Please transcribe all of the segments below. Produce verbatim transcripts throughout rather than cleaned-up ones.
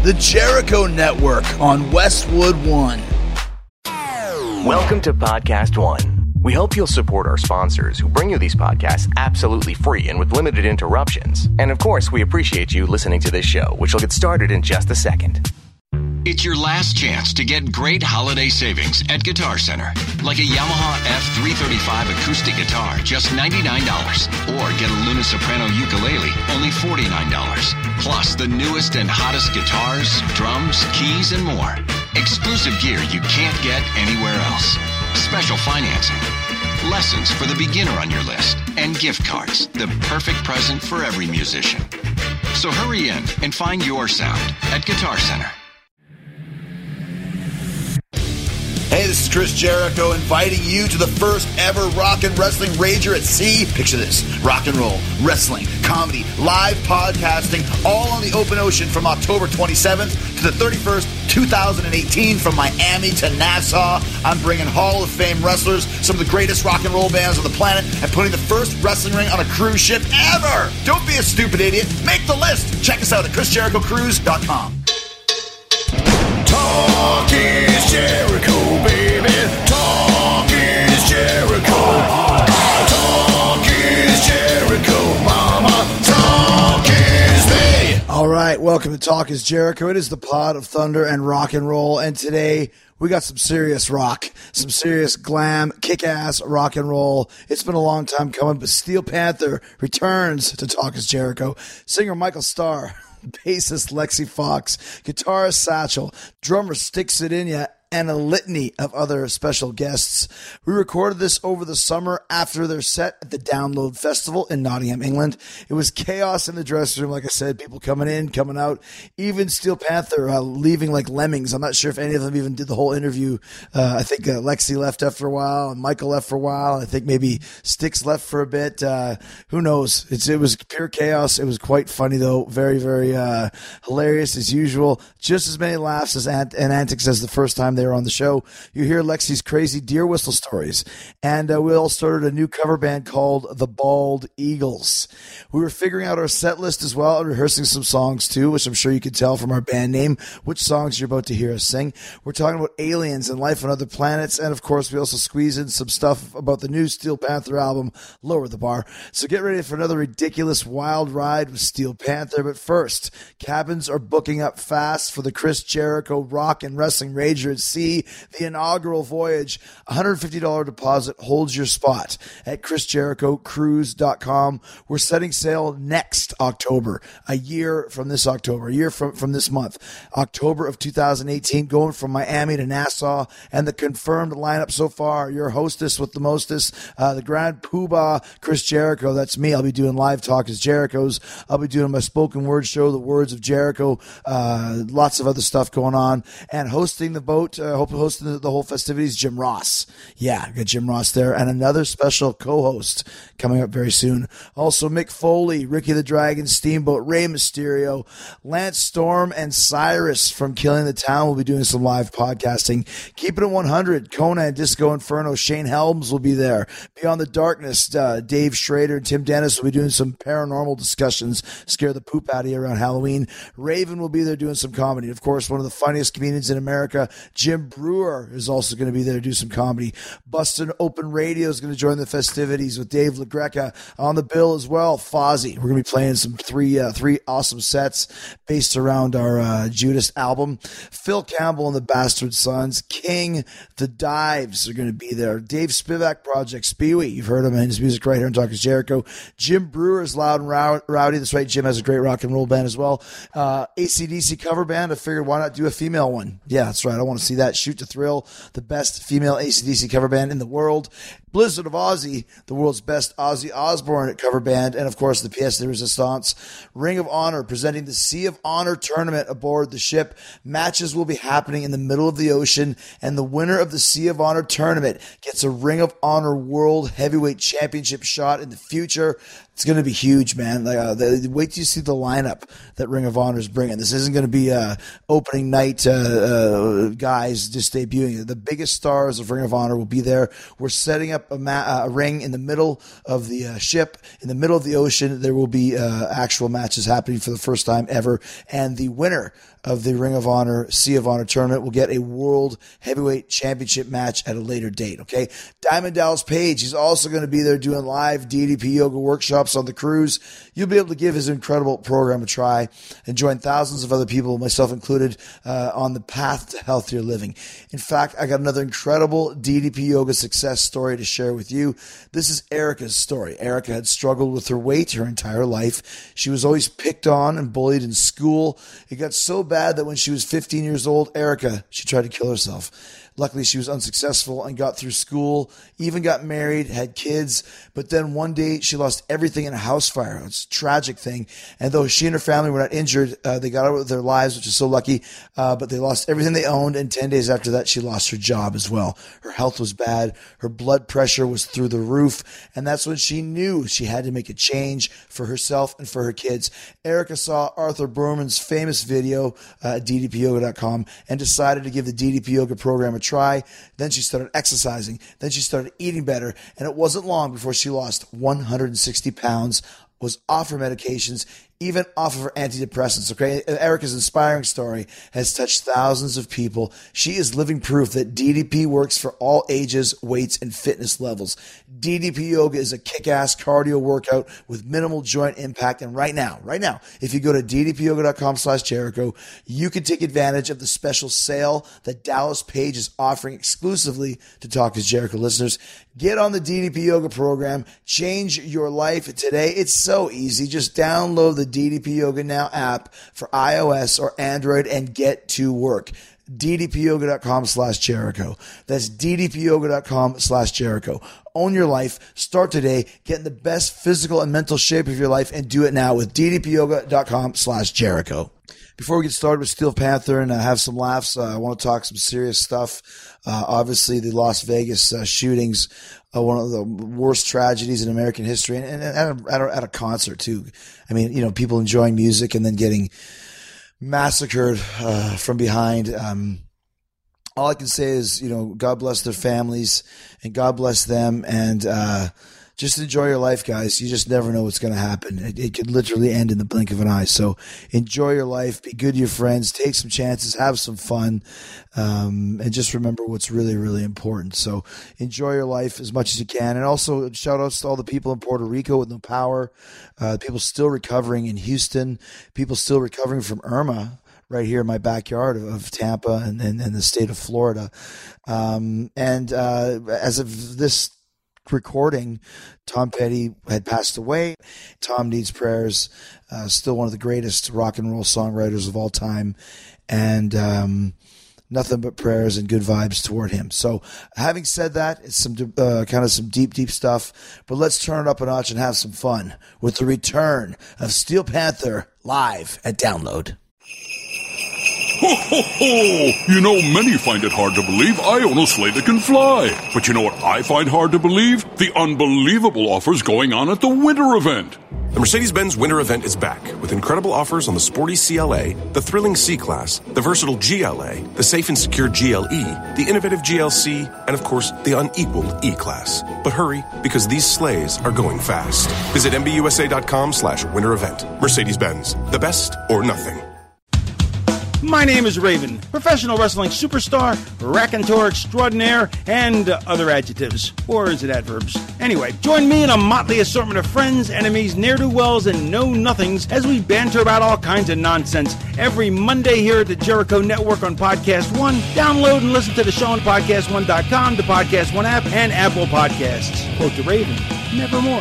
the Jericho Network on Westwood One. Welcome to Podcast One. We hope you'll support our sponsors who bring you these podcasts absolutely free and with limited interruptions. And of course, we appreciate you listening to this show, which will get started in just a second. It's your last chance to get great holiday savings at Guitar Center. Like a Yamaha F three thirty-five acoustic guitar, just ninety-nine dollars. Or get a Luna Soprano ukulele, only forty-nine dollars. Plus the newest and hottest guitars, drums, keys, and more. Exclusive gear you can't get anywhere else. Special financing. Lessons for the beginner on your list. And gift cards, the perfect present for every musician. So hurry in and find your sound at Guitar Center. Hey, this is Chris Jericho inviting you to the first ever Rock and Wrestling Rager at Sea. Picture this, rock and roll, wrestling, comedy, live podcasting, all on the open ocean from October twenty-seventh to the thirty-first, two thousand eighteen, from Miami to Nassau. I'm bringing Hall of Fame wrestlers, some of the greatest rock and roll bands on the planet, and putting the first wrestling ring on a cruise ship ever. Don't be a stupid idiot. Make the list. Check us out at chris jericho cruise dot com. Talk is Jericho, baby. Talk is Jericho. Talk is Jericho, mama. Talk is me. All right, welcome to Talk is Jericho. It is the pod of thunder and rock and roll, and today we got some serious rock, some serious glam, kick-ass rock and roll. It's been a long time coming, but Steel Panther returns to Talk is Jericho. Singer Michael Starr, bassist Lexi Fox, guitarist Satchel, drummer Sticks It In Ya, and a litany of other special guests. We recorded this over the summer after their set at the Download Festival in Nottingham, England. It was chaos in the dressing room, like I said, people coming in, coming out, even Steel Panther uh, leaving like lemmings. I'm not sure if any of them even did the whole interview. Uh, I think uh, Lexi left after a while, and Michael left for a while. I think maybe Sticks left for a bit. Uh, who knows? It's, it was pure chaos. It was quite funny, though. Very, very uh, hilarious as usual. Just as many laughs as ant- and antics as the first time they were on the show. You hear Lexi's crazy deer whistle stories. And uh, we all started a new cover band called The Bald Eagles. We were figuring out our set list as well and rehearsing some songs too, which I'm sure you can tell from our band name which songs you're about to hear us sing. We're talking about aliens and life on other planets, and of course we also squeeze in some stuff about the new Steel Panther album, Lower the Bar. So get ready for another ridiculous wild ride with Steel Panther. But first, cabins are booking up fast for the Chris Jericho Rock and Wrestling Rager at Sea, the inaugural voyage. one hundred fifty dollars deposit holds your spot at chris jericho cruise dot com. We're setting sail next October, a year from this October, a year from, from this month, October of two thousand eighteen, going from Miami to Nassau. And the confirmed lineup so far, your hostess with the mostest, uh, the Grand Poobah, Chris Jericho. That's me. I'll be doing live Talk is Jericho's. I'll be doing my spoken word show, The Words of Jericho. Uh, lots of other stuff going on. And hosting the boat, uh, hope hosting the, the whole festivities, Jim Ross. Yeah, got Jim Ross there. And another special co-host coming up very soon. Also, Mick Foley, Ricky the Dragon, Steamboat, Rey Mysterio, Lance Storm, and Cyrus from Killing the Town will be doing some live podcasting. Keep it at one hundred. Conan, Disco Inferno, Shane Helms will be there. Beyond the Darkness, uh, Dave Schrader and Tim Dennis will be doing some paranormal discussions, scare the poop out of you around Halloween. Raven will be there doing some comedy. Of course, one of the funniest comedians in America, Jim Brewer, is also going to be there to do some comedy. Bustin' Open Radio is going to join the festivities with Dave LaGreca on the bill as well. Fozzy, we're going to be playing some three uh, three awesome sets based around our uh, Judas album. Phil Campbell and the Bastard Sons, King, The Dives are going to be there. Dave Spivak Project, Spewy, you've heard him and his music right here on Talk is Jericho. Jim Brewer is Loud and Rowdy. That's right, Jim has a great rock and roll band as well. Uh, A C D C cover band. I figured why not do a female one? Yeah, that's right. I want to see that. Shoot to Thrill, the best female A C D C cover band in the world. Blizzard of Ozzy, the world's best Ozzy Osbourne cover band, and of course the Pièce de Resistance. Ring of Honor presenting the Sea of Honor tournament aboard the ship. Matches will be happening in the middle of the ocean, and the winner of the Sea of Honor tournament gets a Ring of Honor World Heavyweight Championship shot in the future. It's going to be huge, man. Like, uh, the, wait till you see the lineup that Ring of Honor is bringing. This isn't going to be uh, opening night uh, uh, guys just debuting. The biggest stars of Ring of Honor will be there. We're setting up a, ma- a ring in the middle of the uh, ship, in the middle of the ocean. There will be uh, actual matches happening for the first time ever, and the winner of the Ring of Honor, Sea of Honor tournament. We'll get a World Heavyweight Championship match at a later date, okay? Diamond Dallas Page, he's also going to be there doing live D D P yoga workshops on the cruise. You'll be able to give his incredible program a try and join thousands of other people, myself included, uh, on the path to healthier living. In fact, I got another incredible D D P yoga success story to share with you. This is Erica's story. Erica had struggled with her weight her entire life. She was always picked on and bullied in school. It got so bad that when she was fifteen years old, Erica, she tried to kill herself. Luckily, she was unsuccessful and got through school, even got married, had kids. But then one day, she lost everything in a house fire. It's a tragic thing. And though she and her family were not injured, uh, they got out with their lives, which is so lucky. Uh, but they lost everything they owned. And ten days after that, she lost her job as well. Her health was bad. Her blood pressure was through the roof. And that's when she knew she had to make a change for herself and for her kids. Erica saw Arthur Berman's famous video uh, at D D P yoga dot com and decided to give the D D P Yoga program a try. Then she started exercising. Then she started eating better. And it wasn't long before she lost one hundred sixty pounds, was off her medications, even off of her antidepressants. Okay, Erica's inspiring story has touched thousands of people. She is living proof that D D P works for all ages, weights, and fitness levels. D D P Yoga is a kick-ass cardio workout with minimal joint impact. And right now, right now, if you go to D D P yoga dot com slash Jericho, you can take advantage of the special sale that Dallas Page is offering exclusively to Talk is Jericho listeners. Get on the D D P Yoga program. Change your life today. It's so easy. Just download the D D P Yoga Now app for iOS or Android and get to work. D D P yoga dot com slash Jericho. That's D D P yoga dot com slash Jericho. Own your life. Start today. Get in the best physical and mental shape of your life and do it now with D D P yoga dot com slash Jericho. Before we get started with Steel Panther and uh, have some laughs, uh, I want to talk some serious stuff. Uh, obviously, the Las Vegas uh, shootings, uh, one of the worst tragedies in American history, and, and at, a, at, a, at a concert, too. I mean, you know, people enjoying music and then getting massacred uh, from behind. Um, all I can say is, you know, God bless their families and God bless them, and uh, just enjoy your life, guys. You just never know what's going to happen. It, it could literally end in the blink of an eye. So enjoy your life. Be good to your friends. Take some chances. Have some fun. Um, and just remember what's really, really important. So enjoy your life as much as you can. And also shout outs to all the people in Puerto Rico with no power. Uh, people still recovering in Houston. People still recovering from Irma right here in my backyard of, of Tampa and, and, and the state of Florida. Um, and uh, as of this recording, Tom Petty had passed away. Tom needs prayers. Uh, still one of the greatest rock and roll songwriters of all time, and um, nothing but prayers and good vibes toward him. So, having said that, it's some uh, kind of some deep, deep stuff. But let's turn it up a notch and have some fun with the return of Steel Panther live at Download. Ho, ho, ho! You know, many find it hard to believe I own a sleigh that can fly. But you know what I find hard to believe? The unbelievable offers going on at the winter event. The Mercedes-Benz winter event is back with incredible offers on the sporty C L A, the thrilling C-Class, the versatile G L A, the safe and secure G L E, the innovative G L C, and of course, the unequaled E-Class. But hurry, because these sleighs are going fast. Visit M B U S A dot com slash winter event. Mercedes-Benz, the best or nothing. My name is Raven, professional wrestling superstar, raconteur extraordinaire, and uh, other adjectives. Or is it adverbs? Anyway, join me in a motley assortment of friends, enemies, ne'er-do-wells, and know-nothings as we banter about all kinds of nonsense every Monday here at the Jericho Network on Podcast One. Download and listen to the show on podcast one dot com, the Podcast One app, and Apple Podcasts. Quote the Raven, nevermore.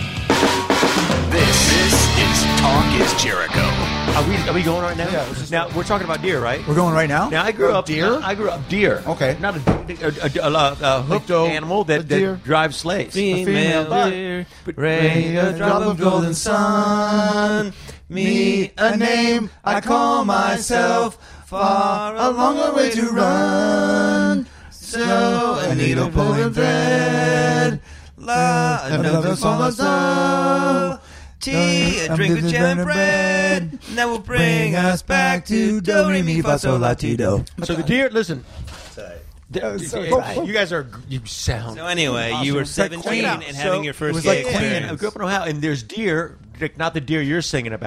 This, this is Talk is Jericho. Are we, are we going right now? Yeah. Now, we're talking about deer, right? We're going right now? Now, I grew up... Deer? I grew up deer. Okay. Not a, a, a, a, a hooked doe, animal that, a deer. that drives sleighs. female deer. Ray, a drop of golden sun. Me, a name I call myself. Far a longer way to run. So, a needle pulling thread. La, another follows up. Tea, a drink with jam and bread. And that will bring us back to do, re, mi, fa, sol, la, ti, do. So the deer, listen. The, sorry. you guys are, you sound. So anyway, awesome. you were seventeen and having so your first it was gay like Queen. experience. I grew up in Ohio, and there's deer, like not the deer you're singing about,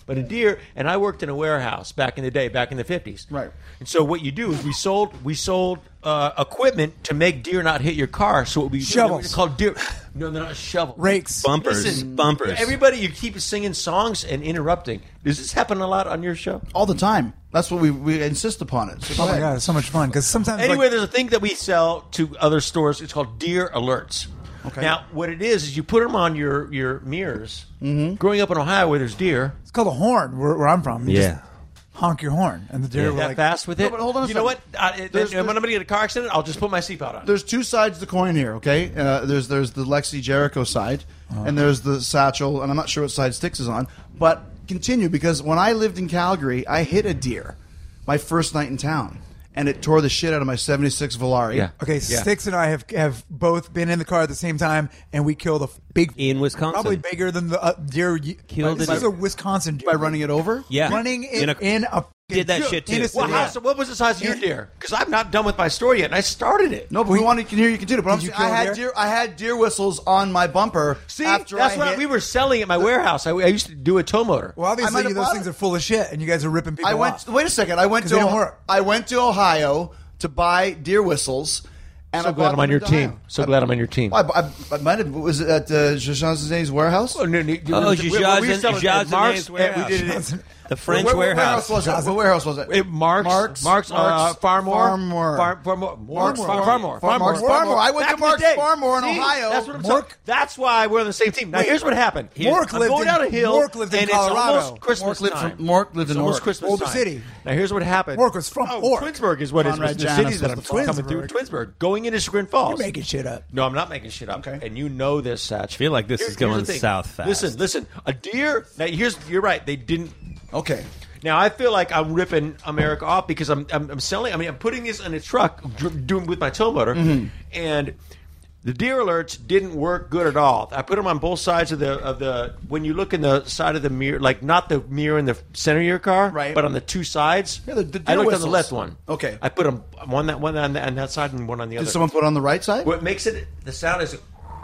but a deer. And I worked in a warehouse back in the day, back in the fifties. Right. And so what you do is we sold we sold uh, equipment to make deer not hit your car. So it would be Shovels. It's called deer. No, they're not shovels. Rakes. Bumpers. Listen, Bumpers. Everybody, you keep singing songs and interrupting. Does this happen a lot on your show? All the time. That's what we we insist upon it. So go Oh my ahead. god, it's so much fun because sometimes Anyway, like, there's a thing that we sell to other stores. It's called deer alerts. Okay. Now, what it is is you put them on your your mirrors. Mm-hmm. Growing up in Ohio, where there's deer, it's called a horn where, where I'm from. You Yeah. just honk your horn, and the deer yeah, will that like fast with it. No, but hold on a you know what? second. I, it, There's- when I'm going to get a car accident, I'll just put my seatbelt on. There's two sides to the coin here, okay? Uh, there's there's the Lexi Jericho side, and there's the Satchel, and I'm not sure what side Styx is on. But continue, because when I lived in Calgary, I hit a deer my first night in town, and it tore the shit out of my seventy-six Volare. Yeah. Okay, Yeah. Styx and I have have both been in the car at the same time, and we killed a f- big, In Wisconsin. probably bigger than the uh, deer. y- Killed This it. is a Wisconsin deer. By running it over? Yeah. running it In in a- a, Did that shit, too. in a well, city. how, so what was the size of your deer? Because I'm not done with my story yet, and I started it. No, but we want to hear you continue. But I'm Did you saying I kill a had deer? deer. I had deer whistles on my bumper. See, after that's I what hit, we were selling at my warehouse. I, I used to do a tow motor. Well, I obviously might have those bought things it. are full of shit, and you guys are ripping people I went. off. Wait a second. I went 'Cause to they don't work. I went to Ohio to buy deer whistles. And so I glad bought I'm on them your in team. Ohio. So glad I'm on your team. I, I, I might have. Was it at uh, Jean warehouse? Oh, no, no, Oh, we- we- we Jazz were and- selling Jazz at and Mark's, Nate's and warehouse. we did it. The French Where- where- warehouse. What warehouse was that? What warehouse was that? It, Mark's, Mark's, Mark's, uh, Mark's, Farmore, Farmore. Farm, Farmore, Mark's, Farm- Farmore, Farm- Mark's, Farmore. I went Back to in the Mark's day. Farmore in See? Ohio. That's what I'm Mork? saying. That's why we're on the same team. Now, here's what happened. Mork I'm lived going in- down a hill, Mork lived in and Colorado. it's almost Christmas Mork lived time. from- Mork lived in It's almost Newark. Christmas Boulder time. City. Now, here's what happened. Mork was from oh, Ork. Twinsburg is what it is. Conrad The Janis city was that the I'm fuck. coming through. Twinsburg. Twinsburg, going into Chagrin Falls. You're making shit up. No, I'm not making shit up. Okay. And you know this, Satch. I feel like this is going south fast. Listen, listen. A deer. Now, here's. You're right. They didn't. Okay. Now I feel like I'm ripping America off because I'm I'm, I'm selling. I mean, I'm putting this in a truck, dr- doing with my tow motor, Mm-hmm. and the deer alerts didn't work good at all. I put them on both sides of the of the. When you look in the side of the mirror, like not the mirror in the center of your car, Right. but on the two sides. Yeah, the- the I deer looked whistles. on the left one. Okay. I put them one that one on, the, on that side and one on the Did other. someone put on the right side? What makes it the sound is.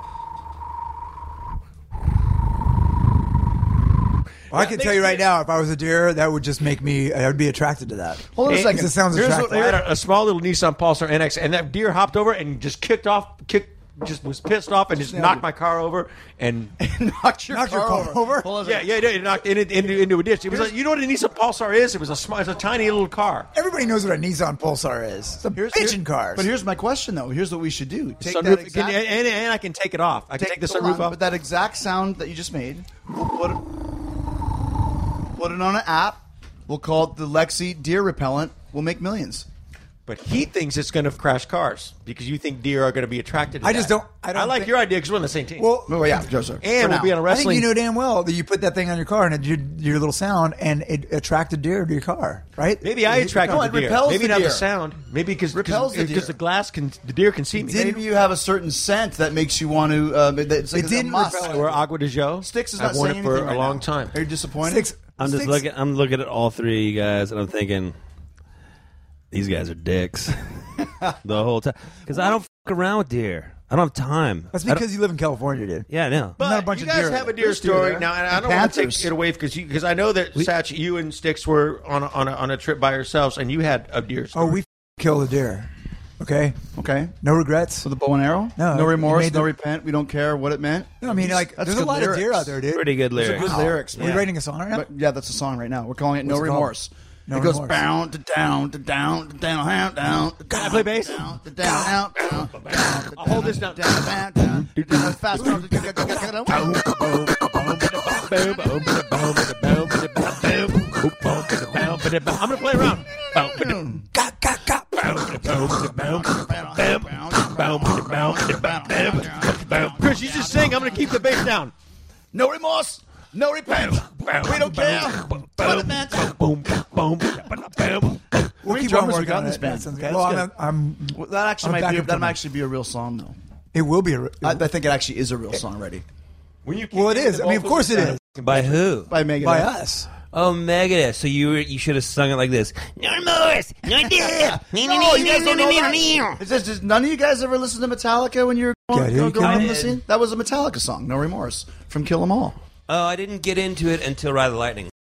Well, I can tell you right now, if I was a deer, that would just make me. I would be attracted to that. Hold on a It- second. It sounds Here's attractive. what- I here- had a, a small little Nissan Pulsar N X, and that deer hopped over and just kicked off, kicked, just was pissed off and just knocked my car over and knocked your Knocked your car, car over? Hold on a yeah, second. yeah, yeah, it knocked it into, into a ditch. It was, a, you know what a Nissan Pulsar is? It was a small, it's a tiny little car. Everybody knows what a Nissan Pulsar is. It's a Here's, bitchin' here- cars. But here's my question, though. Here's what we should do. Take that Sunroof, exact, can, and, and I can take it off. I can take, the hold sunroof on, off. But that exact sound that you just made, we'll put it, put it on an app. We'll call it the Lexi Deer Repellent. We'll make millions. But he thinks it's going to crash cars because you think deer are going to be attracted to I that. just don't- I don't like think- your idea because we're on the same team. well, Oh, yeah, Joseph. and we'll be on a I wrestling. think you know damn well that you put that thing on your car and it did your little sound and it attracted deer to your car, right? Maybe I It- attracted No, the it deer. repels Maybe the not deer. the sound. Maybe because Repels the because deer. the glass can the deer can see me. Maybe you have a certain scent that makes you want to. Uh, that- it's like It it's a didn't must. repel I wear Agua de Jo. Sticks is I've not worn saying it for anything a right long now. time. Are you disappointed? Sticks. I'm just Sticks- looking. I'm looking at all three of you guys, and I'm thinking, these guys are dicks the whole time. Because I don't f- around with deer. I don't have time. That's I don't- because you live in California, dude. Yeah, I know. But Not a bunch you of guys deer. have a deer There's deer story there. now, and I And don't want to panthers. take it away because because I know that Satch, you and Sticks were on a, on a, on a trip by yourselves, and you had a deer story. Oh, we f- killed a deer. Okay, Okay. no regrets. With a bow and arrow? No, No it remorse, made no the- repent. We don't care what it meant. No, I mean, like, That's there's a good lot lyrics. of deer out there, dude. Pretty good Those are lyrics. good lyrics. Are we man. writing a song right now? But, yeah, that's a song right now. We're calling it No What's it called? Remorse. No it goes Remorse. down to down to down to down down down. Can I play bass? Down to down down down. I'll hold this down. Down down down. down fast. I'm gonna play around. Got, got, got. Chris, you just sing. I'm gonna keep the bass down. No remorse. No repent. We don't care what it meant. Boom, boom, boom. We'll keep on drummers we working got on in this it. band. That sounds Okay, good. Well, that's I'm, I'm, Well, that actually I'm might back be. and That forth. might actually be a real song, though. it will be a. I, I think it actually is a real song already. When you well, it is. I mean, of course it is. By who? By Megadeth. By us. Oh, Megadeth. So you were, you should have sung it like this. No remorse, no death. No, you guys don't know that. It's just, just none of you guys ever listened to Metallica when you were Yeah, going, dude, going, going I on the did. scene? That was a Metallica song, No Remorse, from Kill 'Em All. Oh, I didn't get into it until Ride the Lightning.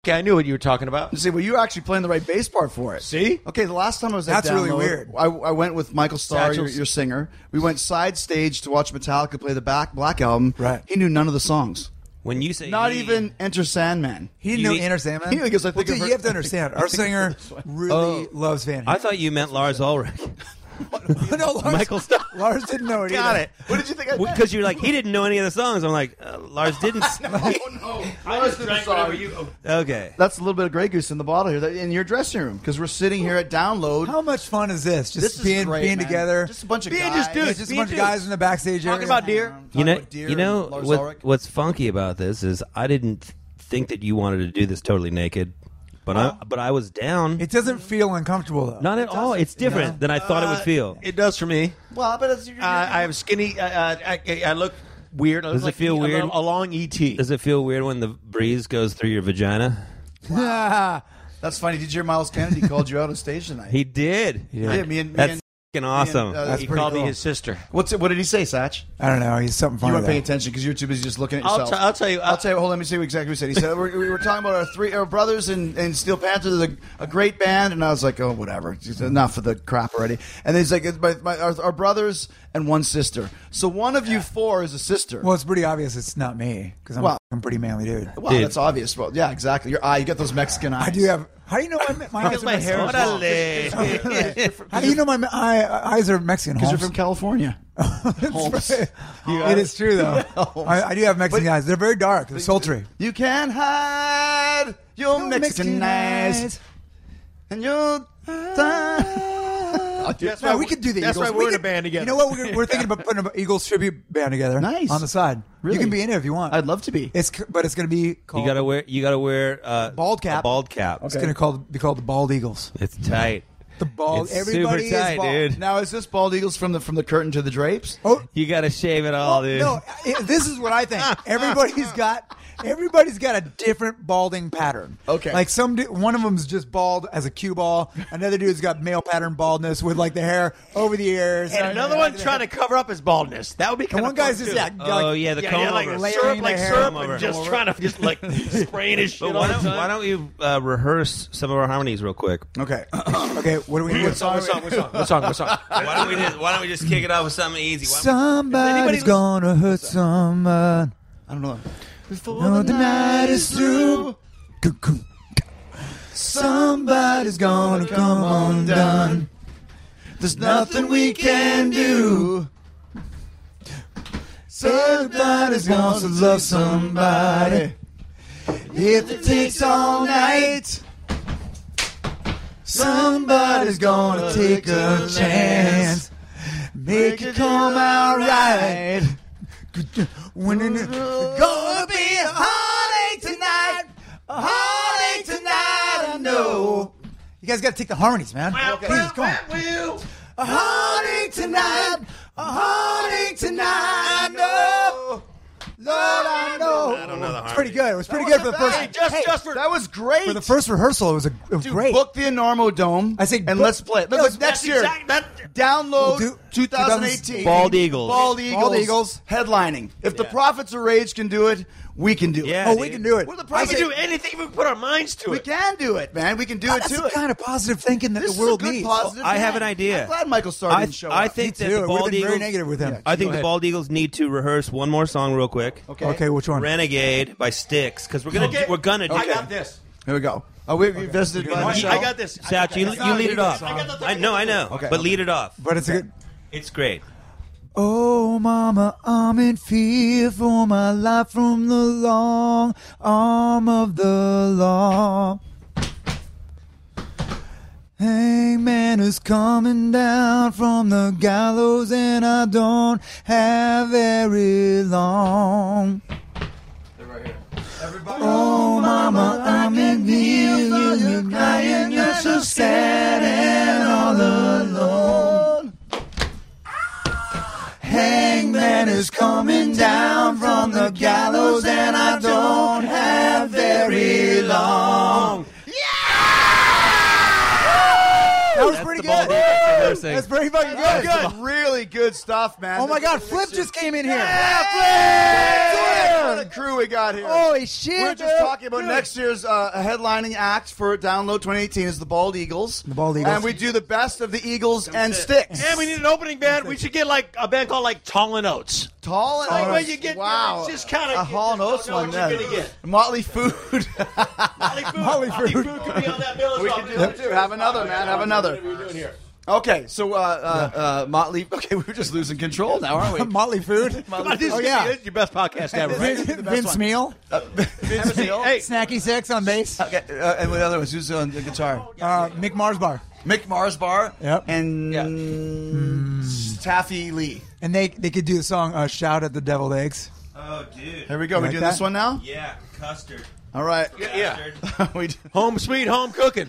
Okay, I knew what you were talking about. See, well, you were actually playing the right bass part for it. See? Okay, the last time I was at That's really Download, weird. I, I went with Michael Starr, your, Satchel's- your singer. We went side stage to watch Metallica play the back Black Album. Right. He knew none of the songs. When you say Not he- even Enter Sandman. He didn't You know need- Enter Sandman. He knew because I think well, of dude, her- you have to understand. Our singer really loves Van I Halen. thought you meant Lars Ulrich. no, Lars, Michael Starr. Lars didn't know it Got either. it. What did you think I meant? Because you're like, he didn't know any of the songs. I'm like, uh, Lars didn't. Oh, no. I was drank whatever you... Okay. That's a little bit of Grey Goose in the bottle here that- in your dressing room because we're sitting here at Download. How much fun is this? Just This is being great, being man. together. Just a bunch of being guys. just dudes. Yeah, just a being bunch of dudes. guys in the backstage Talking area. about deer. You know, about Deer you know and Lars what, Ulrich. what's funky about this is I didn't think that you wanted to do this totally naked, but I but I was down. It doesn't feel uncomfortable though. Not at all. It's different than I thought it would feel. It does for me. Well, but it's, you're, Uh, I have skinny. Uh, uh, I, I look weird. I look Does it like feel a, weird? A long E T. Does it feel weird when the breeze goes through your vagina? That's funny. Did you hear Miles Kennedy called you out on stage tonight? He did. Yeah, me and me That's and, fucking awesome. me and, uh, That's he pretty called cool. me his sister. What's it? What did he say, Satch? I don't know. He's something You funny. weren't paying though. attention because you're too busy just looking at I'll, yourself. t- I'll tell you. I'll tell you. Hold on, let me see exactly what he said. He said we, we were talking about our three our brothers in, in Steel Panther. They're a, a great band, and I was like, oh, whatever. Just enough of the crap already. And then he's like, it's my, my, our, our brothers and one sister. So one of you four is a sister. Well, it's pretty obvious it's not me because I'm Well- a pretty manly dude. Well, Dude. that's obvious. Well, yeah, exactly. Your eye, you get those Mexican eyes. I do have. How do you know my, my eyes are my hair Mexican? is long. How do you know my eye, eyes are Mexican? because you're Holmes? from California. Holmes. It is true though. I, I do have Mexican eyes. They're very dark. They're sultry. You can hide your No Mexican, Mexican eyes, eyes. and your That's No, why we could do the That's Eagles. why We we're in a could- band together. You know what? We're, we're thinking about putting an Eagles tribute band together. Nice. On the side. Really? You can be in it if you want. I'd love to be. It's c- but it's going to be called. You gotta wear. You gotta wear uh, Bald cap. A bald cap. It's going to called be called the Bald Eagles. It's tight. The bald. It's Everybody super tight, is bald. dude. Now, is this bald eagles from the from the curtain to the drapes? Oh, You gotta shave it all, dude. no! it- this is what I think. Everybody's got. Everybody's got a different balding pattern. Okay. Like some, du- one of them's just bald as a cue ball. Another dude's got male pattern baldness with like the hair over the ears. And another one trying to cover up his baldness. That would be kind And of one guy's fun, just too. yeah. Oh like, yeah, the Yeah, comb yeah, like over. layering syrup, the like hair. syrup, Comb over. and just trying to just like spraying his shit But all why the don't, time. why don't you uh, rehearse some of our harmonies real quick? Okay. Okay. What do we? What song? What song? What song? What song? What song? Why don't we just Why don't we just kick it off with something easy? Why- Somebody's gonna hurt someone. I don't know. Before No, the night is through. Somebody's gonna come undone. There's nothing we can do. Somebody's gonna love somebody. If it takes all night, somebody's gonna take a chance. Make it come out right. When it's gonna be a heartache tonight, a heartache tonight, I know. You guys gotta take the harmonies, man. Please, come on. A heartache tonight, a heartache tonight, I know. Lord, I know. I don't know the It's pretty good. It was pretty good for the first. Hey, just, hey, just for, that was great. for the first rehearsal, it was, a, it was Dude, great. book the Enormo Dome. I say and book- let's play it. No, Look, it's- next that's year, exact- that- download We'll do- twenty eighteen. Bald Eagles. Bald Eagles. Bald Eagles. Headlining. If the Prophets of Rage can do it, we can do it. Yeah, oh, dude. we can do it. We're the We Prophets. can do anything if we put our minds to We it. can do it, man. We can do That's it the too. kind of positive thinking that This the world is a good needs. positive. I have man. an idea. I'm glad Michael Starr I, didn't show I up. think Me that too. the We've Bald been very Eagles. negative with him. I think Go the ahead. Bald Eagles need to rehearse one more song real quick. Okay. Okay, which one? Renegade by Styx, because we're gonna Okay. we're gonna do I it. got this. Here we go. Oh, we we visited by I Michelle. got this. Satch, you, you lead it off. I got the- I know, I know, Okay. but lead it off. But it's a good. It's great. Oh, mama, I'm in fear for my life from the long arm of the law. Hangman is coming down from the gallows, and I don't have very long. Oh, mama, I'm in fear, you're crying, you're so sad and all alone. Hangman is coming down from the gallows, and I don't have very long. That was pretty The Bald good. Eagles. embarrassing. That's pretty fucking good. That's really good stuff, man. Oh my God, Flip just came in here. Yeah, Flip! What a crew we got here. Holy shit! We're just talking about next year's uh, headlining act for Download twenty eighteen is the Bald Eagles. The Bald Eagles. And we do the best of the Eagles and Sticks. And we need an opening band. We should get like a band called like Tall and Oats. Tall and Like Oats. when you get wow. it's just kind of a Hall and Oats one what you're then. gonna get. Motley Food. Motley Food. Motley Motley Food. Food could be on that bill as We well. can do that too. Have another, man. Have another. What are we doing here? Okay, so uh, uh, uh, Motley. Okay, we're just losing control now, aren't we? Motley Food. Come on, this Oh, is yeah. this is your best podcast ever, right? This is the best Vince one. Meal. Uh, Vince Neil. Hey, Snacky Six on bass. Okay, uh, and what other ones? Who's on the guitar? Uh, Mick Marsbar. Mick Marsbar. Yep. And Yeah. mm, Taffy Lee. And they they could do the song uh, "Shout at the Deviled Eggs." Oh, dude. Here we go. We like doing that? this one now? Yeah, custard. All right. yeah. we do. Home sweet home cooking.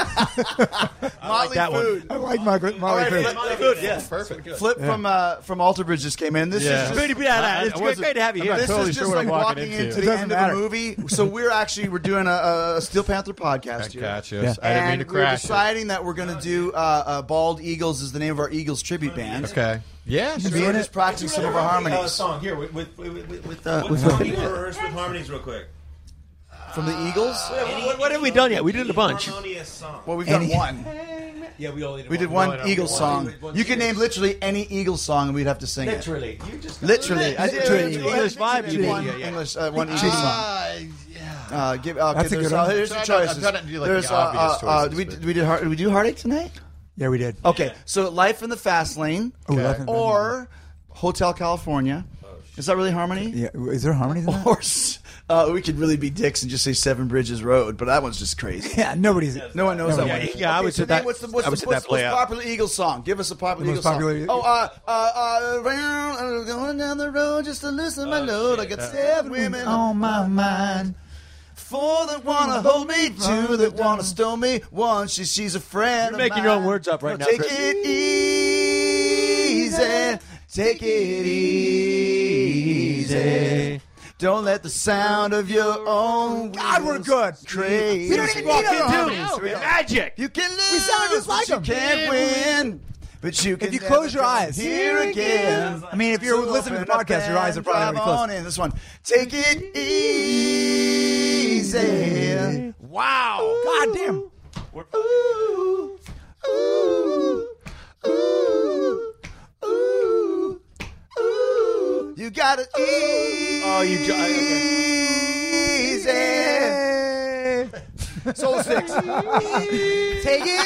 Motley that one. Food. I like my Motley All right, Food. Flip, Motley Food, yeah. Perfect. Flip from uh, from Alter Bridge just came in. This Yeah. is just, Pretty bad. It's I great, wasn't- great to have you I'm here. not this totally is sure just what I'm like walking walking into. into It the doesn't end matter. of a movie. So we're actually we're doing a, a Steel Panther podcast I here. gotcha. Yeah. I didn't And mean to we're crash it. deciding that we're going to do uh, uh, Bald Eagles is the name of our Eagles tribute band. Okay. Yeah, So sure. we're just practicing some of our Uh, harmonies song here with with with with, with, uh, with with what? Can you rehearse with harmonies real quick? from the Eagles. What, what have we done yet? We did a bunch. Harmonious song. Well, we've Any- done one. Yeah, we only did We did one. one No, no, Eagles one. song. One You can Eagles. name literally any Eagles song, and we'd have to sing it. Literally. You just Literally, I did Literally. English vibe. You did, One yeah, yeah. English, uh, one Eagles song. Uh, yeah. Uh, give, okay, That's a there's, good uh, one. here's So the I don't- choices. I'm trying to do, like, there's, the uh, obvious uh, uh, choices, we, but- we did heart, we do Heartache tonight? Yeah, we did. Okay, so Life in the Fast Lane, Oh, Life in the Fast or Hotel California. Is that really harmony? Yeah, is there harmonies in that? Or uh, we could really be dicks and just say Seven Bridges Road, but that one's just crazy. Yeah, nobody's. No one knows Nobody. that one. Yeah, I Okay, would so say that- name What's the, what's I would the, say what's, that play what's out. popular Eagles song? Give us a popular The Eagles most popular- song. Oh, uh, uh, uh, around, uh, going down the road just to listen my load. I got seven women on my mind. Four that wanna hold me, two that wanna stone me, one she she's a friend. You're of making your own mine. words up right No, now, Take Chris. it easy, take it easy. Don't let the sound of your own God, we're wheels good. crazy. We don't even need our harmonies. Magic. You can lose, We sound just like but them. you can't win. But you can If you never close your come eyes. here again. I mean, if you're So listening to the open up podcast, your eyes are and probably drive already closed. on in. This one. Take it easy. Wow. God damn. Ooh, ooh, ooh, ooh, ooh. You gotta easy. Oh, you jo- easy. Soul Sticks. Take it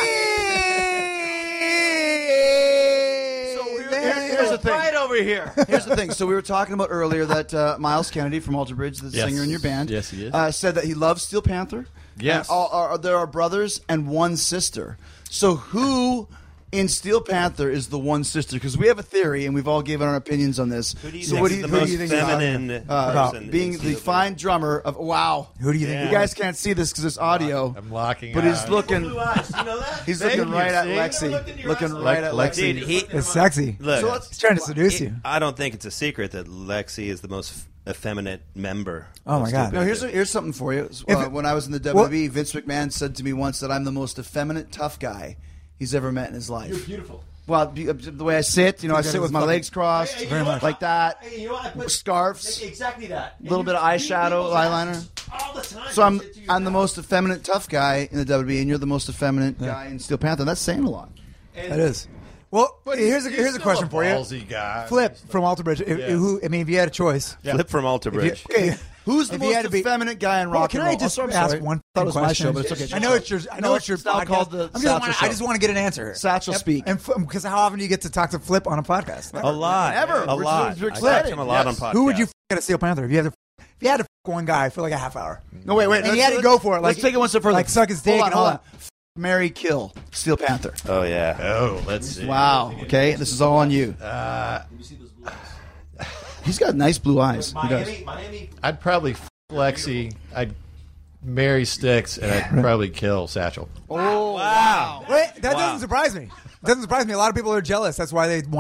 easy. So here- here's the thing. Right over here. Here's the thing. So we were talking about earlier that uh, Miles Kennedy from Alter Bridge, the Yes. singer in your band, Yes, he is. Uh, said that he loves Steel Panther. Yes. And all, are, there are brothers and one sister. So who in Steel Panther is the one sister? Because we have a theory, and we've all given our opinions on this. Who do you so think what is do you, the who do you most think is- feminine uh, person being in the Steel fine drummer of wow. Who do you think? You guys can't see this because it's audio. I'm locking But he's eyes. looking. Blue eyes. You know that? He's Thank looking you, right at see? Lexi. Look into your Looking eyes. right at Lex- Lexi. Dude, he, It's sexy. look, So let's- He's trying to seduce it- you. I don't think it's a secret that Lexi is the most f- effeminate member. Oh, of my Steel God. No, Panther. here's here's something for you. If Uh, it- when I was in the W W E, Vince McMahon said to me once that I'm the most effeminate, tough guy he's ever met in his life. You're Beautiful. Well, be- uh, the way I sit, you know, I sit with my legs crossed, Hey, you know what? like that, Hey, you know what? I put- scarves, Exactly that. a little bit of eyeshadow, eyeliner. All the time. So I'm You sit to I'm the yourself. most effeminate, tough guy in the W W E, and you're the most effeminate guy in Steel Panther. That's saying a lot. That is. Well, here's a He's here's a still question for you. Ballsy guy. Flip from Alter Bridge. If, Yeah. who? I mean, if you had a choice, Flip from Alter if you- Bridge. Okay, who's the If you most had to be- effeminate guy in Well, rock can and I roll? just Oh, sorry, ask sorry. one Thought it was my question? show, but it's okay. I know it's your. I know No, it's your it's now podcast. called the I'm just Satchel wanna, Show. I just want to get an answer. Satchel speak. And because how often do you get to talk to Flip on a podcast? A lot. Never. A We're- lot. we're I excited. talk to him a lot Yes. on podcasts. Who would you f- at a Steel Panther if you had to? If you had to f- one guy for like a half hour? No, wait, wait. And let's- you had to go for it. Like Let's take it one step further. Like suck his dick. Hold on, and hold all on. F- Marry, kill, Steel Panther. Oh, yeah. Oh, let's see. Wow. Okay, this is all on you. Uh, He's got nice blue eyes. He does. Miami, Miami. I'd probably f- Lexi. I'd marry Sticks, and I'd probably kill Satchel. Oh, Wow. that. Wait, that Wow. doesn't surprise me. It doesn't surprise me. A lot of people are jealous. That's why they want to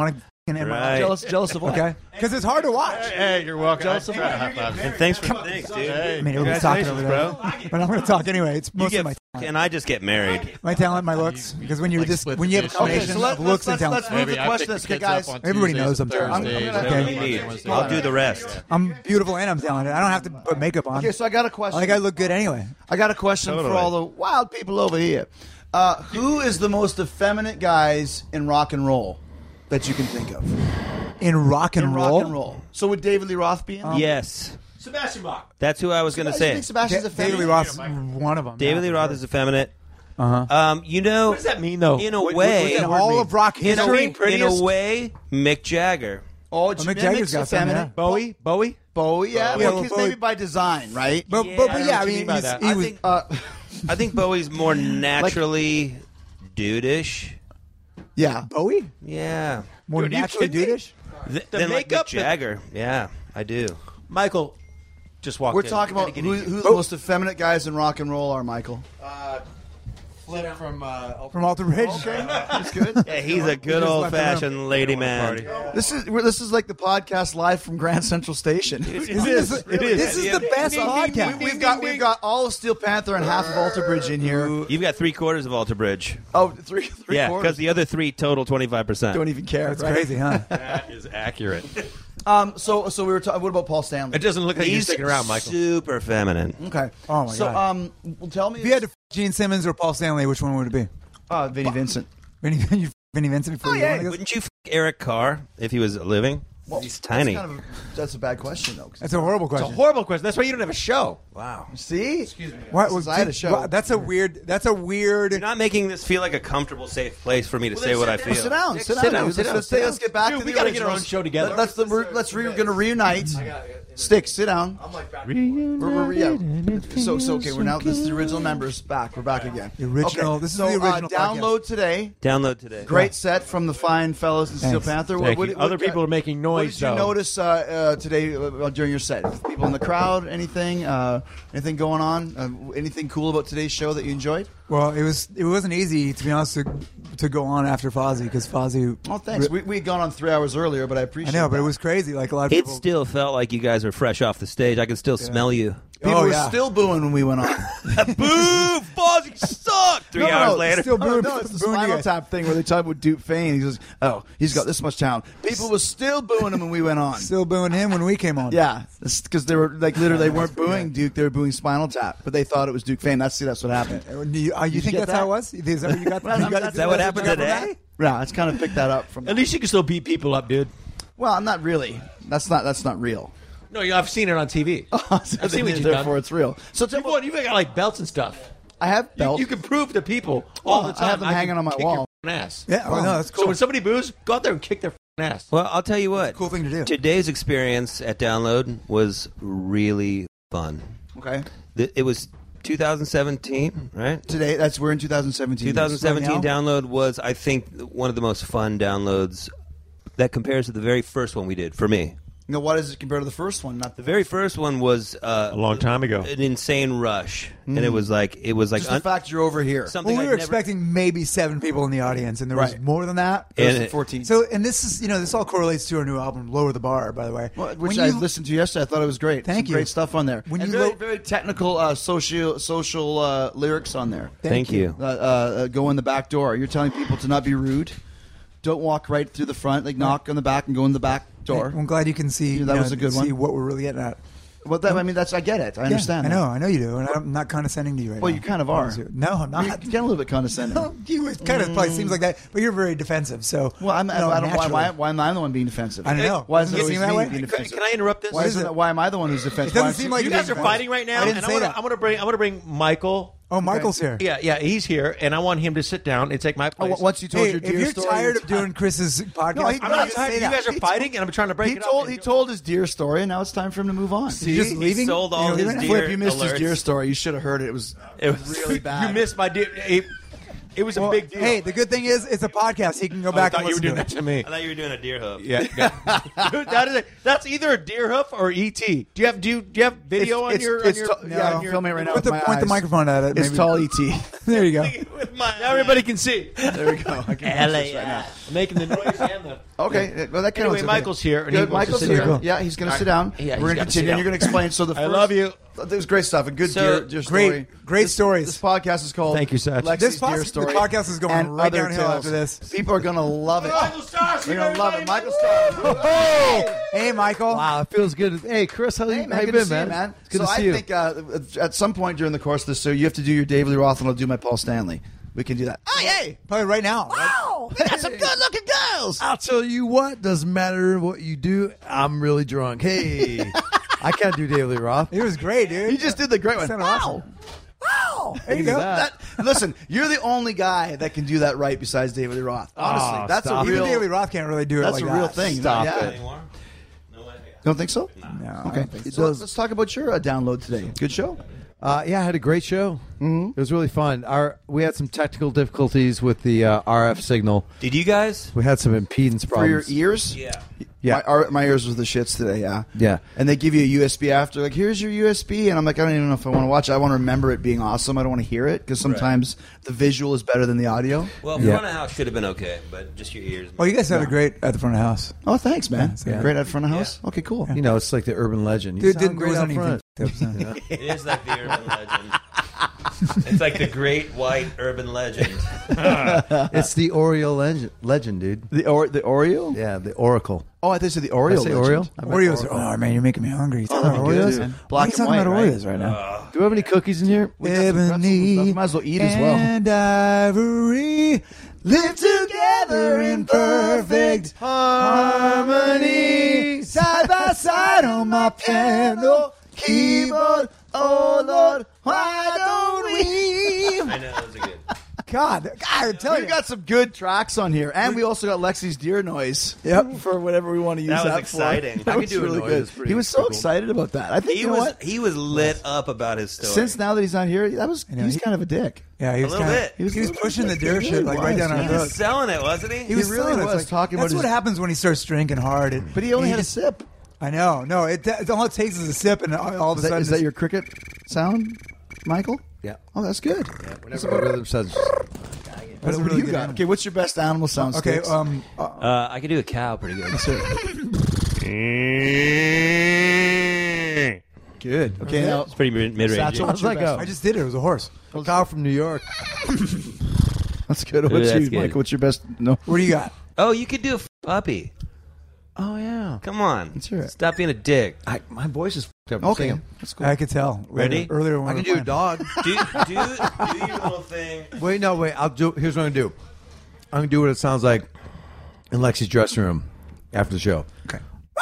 in my Right. Jealous, jealous of what? Okay, because it's hard to watch. Hey, you're welcome. Jealous of what? And thanks for thanks, dude. I mean, everybody's talking over there, bro. but I'm going to talk anyway. It's You mostly get my f- talent. and I just get married. my talent, my looks. Because when you like this, split when the you have a dishes. combination Okay, so let- of looks let's- and let's- talent, let's- move the question. Let's get guys. Everybody knows I'm talented. I'm gonna- Whatever you need. I'll do the rest. I'm beautiful and I'm talented. I don't have to put makeup on. Okay, so I got a question. I think I look good anyway. I got a question for all the wild people over here. Uh, who is the most effeminate guys in rock and roll that you can think of? In rock and in roll, rock and roll. So would David Lee Roth be in? Um, Yes. Sebastian Bach. That's who I was going to You say. think Sebastian's Da- effeminate? David Lee Roth's one of them. David Lee Roth is effeminate. Uh huh. Um, you know, What does that mean, though? in a What- way, what does In that word all mean? of rock in a, history, in a prettiest? way, Mick Jagger. Oh, Mick Mick Jagger's got some, effeminate. yeah. Bowie? Bowie? Bowie, yeah. Yeah, well, well, he's Bowie- maybe by design, right? but Yeah, but, I but don't yeah, know I what you mean, mean by he's, that. he I was. think Uh, I think Bowie's more naturally dude-ish. yeah. Bowie Yeah. more Dude, are you naturally kidding me? dudeish. Th- The than like Mick makeup- Jagger. Yeah, I do. Michael just walked We're in. talking about Gotta get who, in here. who the most effeminate guys in rock and roll are, Michael. Flip from uh, From Alter Bridge. That's good. Yeah, he's a good just old-fashioned lady man. This is we're- this is like the podcast live from Grand Central Station. Isn't this, It is. This is the best podcast. We've got we've got all of Steel Panther and half of Alter Bridge in here. You've got three quarters of Alter Bridge. Oh, three three Yeah, quarters. because the other three total twenty-five percent. Don't even care. That's right? crazy, huh? That is accurate. Um. So so we were talking. What about Paul Stanley? It doesn't look like you're He's sticking around, Michael. super feminine. Okay. Oh, my so, God. um, well, tell me. If you had to f- Gene Simmons or Paul Stanley, which one would it be? uh, Vinnie Vincent. Vinny, you f- Vinny Vincent before Oh, you yeah. won, I guess? Wouldn't you f- Eric Carr if he was living? Well, He's tiny. That's, kind of a, that's a bad question, though. 'cause- That's a horrible It's question. a horrible question. That's why you don't have a show. Wow. See? Excuse me. What, Since I had a show. what- that's a weird. That's a weird. You're not making this feel like a comfortable, safe place for me to say what I feel. Well, sit down. Sit, Sit down. down, Let's, sit down, let's, sit let's down. get back Dude, to we the gotta get our originals. own show together. Let, let's the, we're, let's re, we're gonna reunite. Sticks, sit down. We're, we're, yeah. So so okay. We're now. This is the original members back. We're back again. The original- Okay. this is so, the original Uh, download today. Download today. Great set from the fine fellows in Steel Thanks. Panther. Thank you. Other people are making noise, What did you though. notice uh, uh, today uh, during your set? People in the crowd? Anything? Uh, anything going on? Uh, anything cool about today's show that you enjoyed? Well, it was. It wasn't easy to be honest to, to go on after Fozzy because Fozzy. Oh, thanks. We we had gone on three hours earlier, but I I appreciate. know, but that. it was crazy. Like a lot of It people. still felt like you guys were fresh off the stage. I could still smell you. People Oh, were yeah. still booing when we went on. Boo! Fozzy sucked! Three No, no, hours no, later. still No, booing- no, it's the booing you Spinal guys. Tap thing where they talk about Duke Fane. He goes, "Oh, he's got this much talent." People were still booing him when we went on. Still booing him when we came on. Yeah, because they were like literally they weren't booing Duke, they were booing Spinal Tap, but they thought it was Duke Fane. That's see, that's what happened. Uh, Do you, uh, you you think get that's that? how it was? Is that what you got? Well, you I mean, got- that's- Is that what that's happened you got from today? that? Yeah, it's kind of picked that up from. At least you can still beat people up, dude. Well, I'm not really. That's not that's not real. No, you- I've seen it on T V. So I've seen what you've therefore done. it's real. So tell You've, me, won- you've got like belts and stuff. I have You, belts. you can prove to people all Well, the time. I have them can hanging on my kick wall. your f***ing ass. Yeah, oh, no, that's So cool. when somebody boos, go out there and kick their f***ing ass. Well, I'll tell you what. cool thing to do. Today's experience at Download was really fun. Okay. Th- It was two thousand seventeen, right? Today, that's we're in twenty seventeen. twenty seventeen Right now? Download was, I think, one of the most fun downloads that compares to the very first one we did for me. You know, what is it compared to the first one? Not The very first one was uh, A long time ago. an insane rush, and it was like it was like just the un- fact you're over here. something Well, we I'd were never- expecting maybe seven people in the audience, and there was Right. more than that. And It it- was fourteen. So, and this is, you know, this all correlates to our new album, Lower the Bar, by the way. Well, which When I you- listened to yesterday. I thought it was great. Thank Some you. Great stuff on there. When and you very, lo- very technical uh, social social uh, lyrics on there. Thank you. Uh, uh, uh, go in the back door. You're telling people to not be rude. Don't walk right through the front. Like knock on the back and go in the back door. I'm glad you can see. Yeah, you that know, was a good see one. what we're really getting at. Well, that, I mean, that's I get it. I Yeah, understand. I that. know. I know you do, and I'm not condescending to you right Well, now. you kind of are. No, I'm You're not. getting a little bit condescending. No, you it kind of probably seems like that, but you're very defensive. So, Well, I'm, you know, I don't. Why, naturally. why, why am I the one being defensive? I don't know. Why isn't it Doesn't it always seem that me way? being Can, defensive? can I interrupt this? Why What isn't is it? it? Why am I the one who's defensive? It doesn't Why- seem like You you're guys are being fighting right now. I didn't and say I'm gonna, that. I'm gonna bring. I'm gonna bring Michael. Oh, Michael's here. Yeah, yeah, he's here, and I want him to sit down and take my Oh, place. once you told Hey, your if deer you're story, tired you're of doing Chris's podcast, No, he- I'm not Say tired. You that. guys are He fighting, and I'm trying to break He it told up. he told his deer story, and now it's time for him to move on. You're just He leaving? sold all You're his leaving? deer Flip, you missed alerts. his deer story. You should have heard it. It was It was really bad. You missed my deal. It, it was a Well, big deal. Hey, the good thing is it's a podcast. He can go Oh, I back thought and you were listen doing to that it. to me. I thought you were doing a deer hoof. Yeah, yeah. Dude, that is a, that's either a deer hoof or E T. Do you have do you, do you have video It's- on it's- your? it's on your t- yeah, I'm filming it right now. Put with the my point the eyes. microphone at it. It's maybe. tall E T. There you go. with Now everybody can see. There we go. I can L watch A this right now. Making the noise and the. Okay, well that kind Anyway, of Michael's here, and he Good, wants to Michael's sit here. down. Yeah, he's going to All sit right. down. Yeah, he's We're going to gotta sit continue. down. You're going to explain. So the I first, love you. It was great stuff. A good So, deer, deer great- story. great This- stories. This podcast is called Thank you, Satch. Lexi's This Deer podcast- Story. the podcast is going and right Other downhill Tales. after this. People are going to love it. Michael Starr, They're going to love it. Michael Oh, Starr. hey, Michael. Wow, it feels good. Hey, Chris, how, Hey, you man, how you good to been, see man? you, man. It's good so to see I you. think uh, at some point during the course of this show, you have to do your David Lee Roth, and I'll do my Paul Stanley. We can do that. Oh, hey! Probably right now. Wow! We got some good-looking girls! I'll tell you what, doesn't matter what you do, I'm really drunk. Hey, I can't do David Lee Roth. It was great, dude. You just did the great one. Sounded Wow! awesome. Wow! There you Look go. at That, listen, you're the only guy that can do that right besides David Lee Roth. Honestly, Oh, that's a stop it. real. Even David Roth can't really do it That's like a that. real thing. Stop yeah. it. Don't think so? No, I Okay. don't think So let's talk about your uh, download today. Good show. Uh, yeah, I had a great show. Mm-hmm. It was really fun. Our we had some technical difficulties with the uh, R F signal. Did you guys? We had some impedance For your problems. ears? Yeah. Yeah. My, our, my ears was the shits today, yeah. Yeah. And they give you a U S B after, like, here's your U S B. And I'm like, I don't even know if I want to watch it. I want to remember it being awesome. I don't want to hear it because sometimes the visual is better than the audio. Well, Yeah. front of house should have been okay, but just your ears. Oh, you guys sounded great at the front of the house. Oh, thanks, man. Yeah, so- Great at front of house? Okay, cool. You know, it's like the urban legend. You Dude, sound didn't great wasn't out anything. front. It is like the urban legend. It's like the great white urban legend. It's the Oreo legend, legend, dude. The or, the Oreo? Yeah, the Oracle. Oh, I thought you said the Oreo. I say legend. Oreo? Oreos are, oh man, you're making me hungry. You talking Oh, about good, Oreos? dude. Man? Black Why are you and talking white, about right? Oreos right now? Do we have any cookies in here? We got some pretzels and stuff. Ebony Might as well eat as well. and ivory live together in perfect harmony, side by side on my piano keyboard. Oh Lord, why don't we? I know, those are good. God, God, I tell We you, got some good tracks on here, and we also got Lexi's deer noise. Yep. For whatever we want to use That that, was exciting. for. That I could was do a really noise. good. It's pretty He was so cool. excited about that. I think He you know was what? he was lit up about his story. Since now that he's not here, that was know, he's he- kind of a dick. yeah, he was A little kinda, bit. He was, He was pushing the deer he shit like right was, down our he yeah. was throats. selling it, wasn't he? He was really selling it. was It's like- talking about That's his- what happens when he starts drinking hard. And, But he only had a just- sip. I know. No, it, it all it takes is a sip, and all all of a Is that, sudden, is that your cricket sound, Michael? Yeah. Oh, that's good. Whenever the rhythm says, That's What, a what do really you good got? animal. Okay, what's your best animal sound? Okay, Sticks? um, uh, Uh, I could do a cow pretty good. good. Okay, now It's pretty mid range. Satchel, what's Sounds your like best? a- I just did it. It was a horse. a cow from New York. That's good. Ooh, What's that's you, good. Michael? What's your best? No. What do you got? Oh, you could do a puppy. Oh yeah. Come on. Let's hear it. Stop being a dick. I, my voice is f***ed up. Okay, Singing. that's cool. I could tell. Ready? Earlier when I we can were do a playing. dog. Do, do, do your little thing. Wait, no, wait. I'll do. Here's what I'm gonna do. I'm gonna do what it sounds like in Lexi's dressing room after the show. Okay.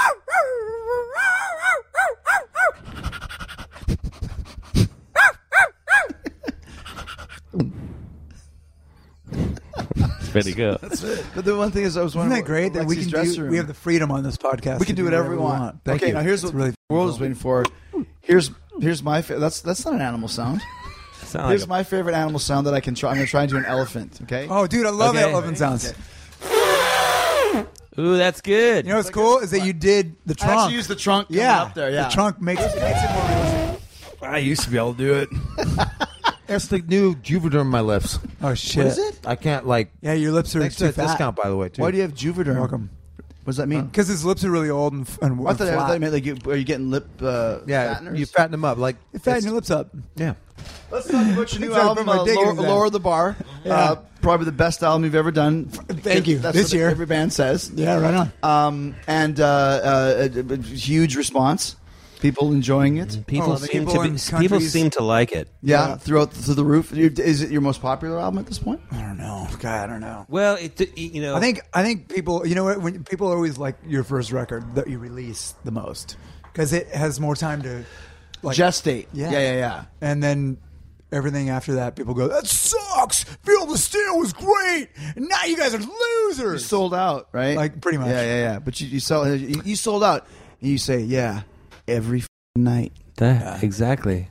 It's pretty good. But the one thing is, I was Isn't wondering. that great what that we Lexi's can dressing do? room- We have the freedom on this podcast. We can to do whatever we want. Thank okay, you. now here's It's what really the world is waiting for. Here's here's my fa- that's that's not an animal sound. Sound Here's like a, my favorite animal sound that I can try. I'm gonna try and do an elephant. Okay. Oh, dude, I love Okay. elephant sounds. ooh, that's good. You know what's cool is that you did the I trunk. actually used the trunk. coming yeah, up there. Yeah. the trunk makes, makes it more realistic. I used to be able to do it. That's the new Juvederm in my lips. Oh shit! What is it? I can't like. Yeah, your lips are Thanks too to that fat. discount, by the way. Too. Why do you have Juvederm? Welcome. What does that mean? Because his lips are really old and, f- and, and I thought, I flat. thought you meant like you, are you getting lip uh, Yeah, fatteners? you fatten them up. Like You fatten it's- your lips up. Yeah. Let's talk about your new Sorry, album, put my uh, dick in Lower, his Lower ass. the Bar. Yeah. Uh, probably the best album you've ever done. Thank you. That's This what year. every band says. Yeah, right on. Um, and uh, uh, a, a huge response. People enjoying it. People Oh, seem people to be, in people countries- seem to like it. Yeah, Yeah. throughout through the roof. You- Is it your most popular album at this point? I don't know. God, I don't know. Well, it you know. I think I think people, you know what? When people always like your first record that you release the most because it has more time to like Gestate. Yeah. yeah, yeah. yeah. and then everything after that, people go, "That sucks." Feel the Steel was great, and now you guys are You losers. sold out, right? Like, pretty much. Yeah, yeah, yeah. But you, you sell. You, you sold out, and you say, "Yeah, every f- night." That, exactly.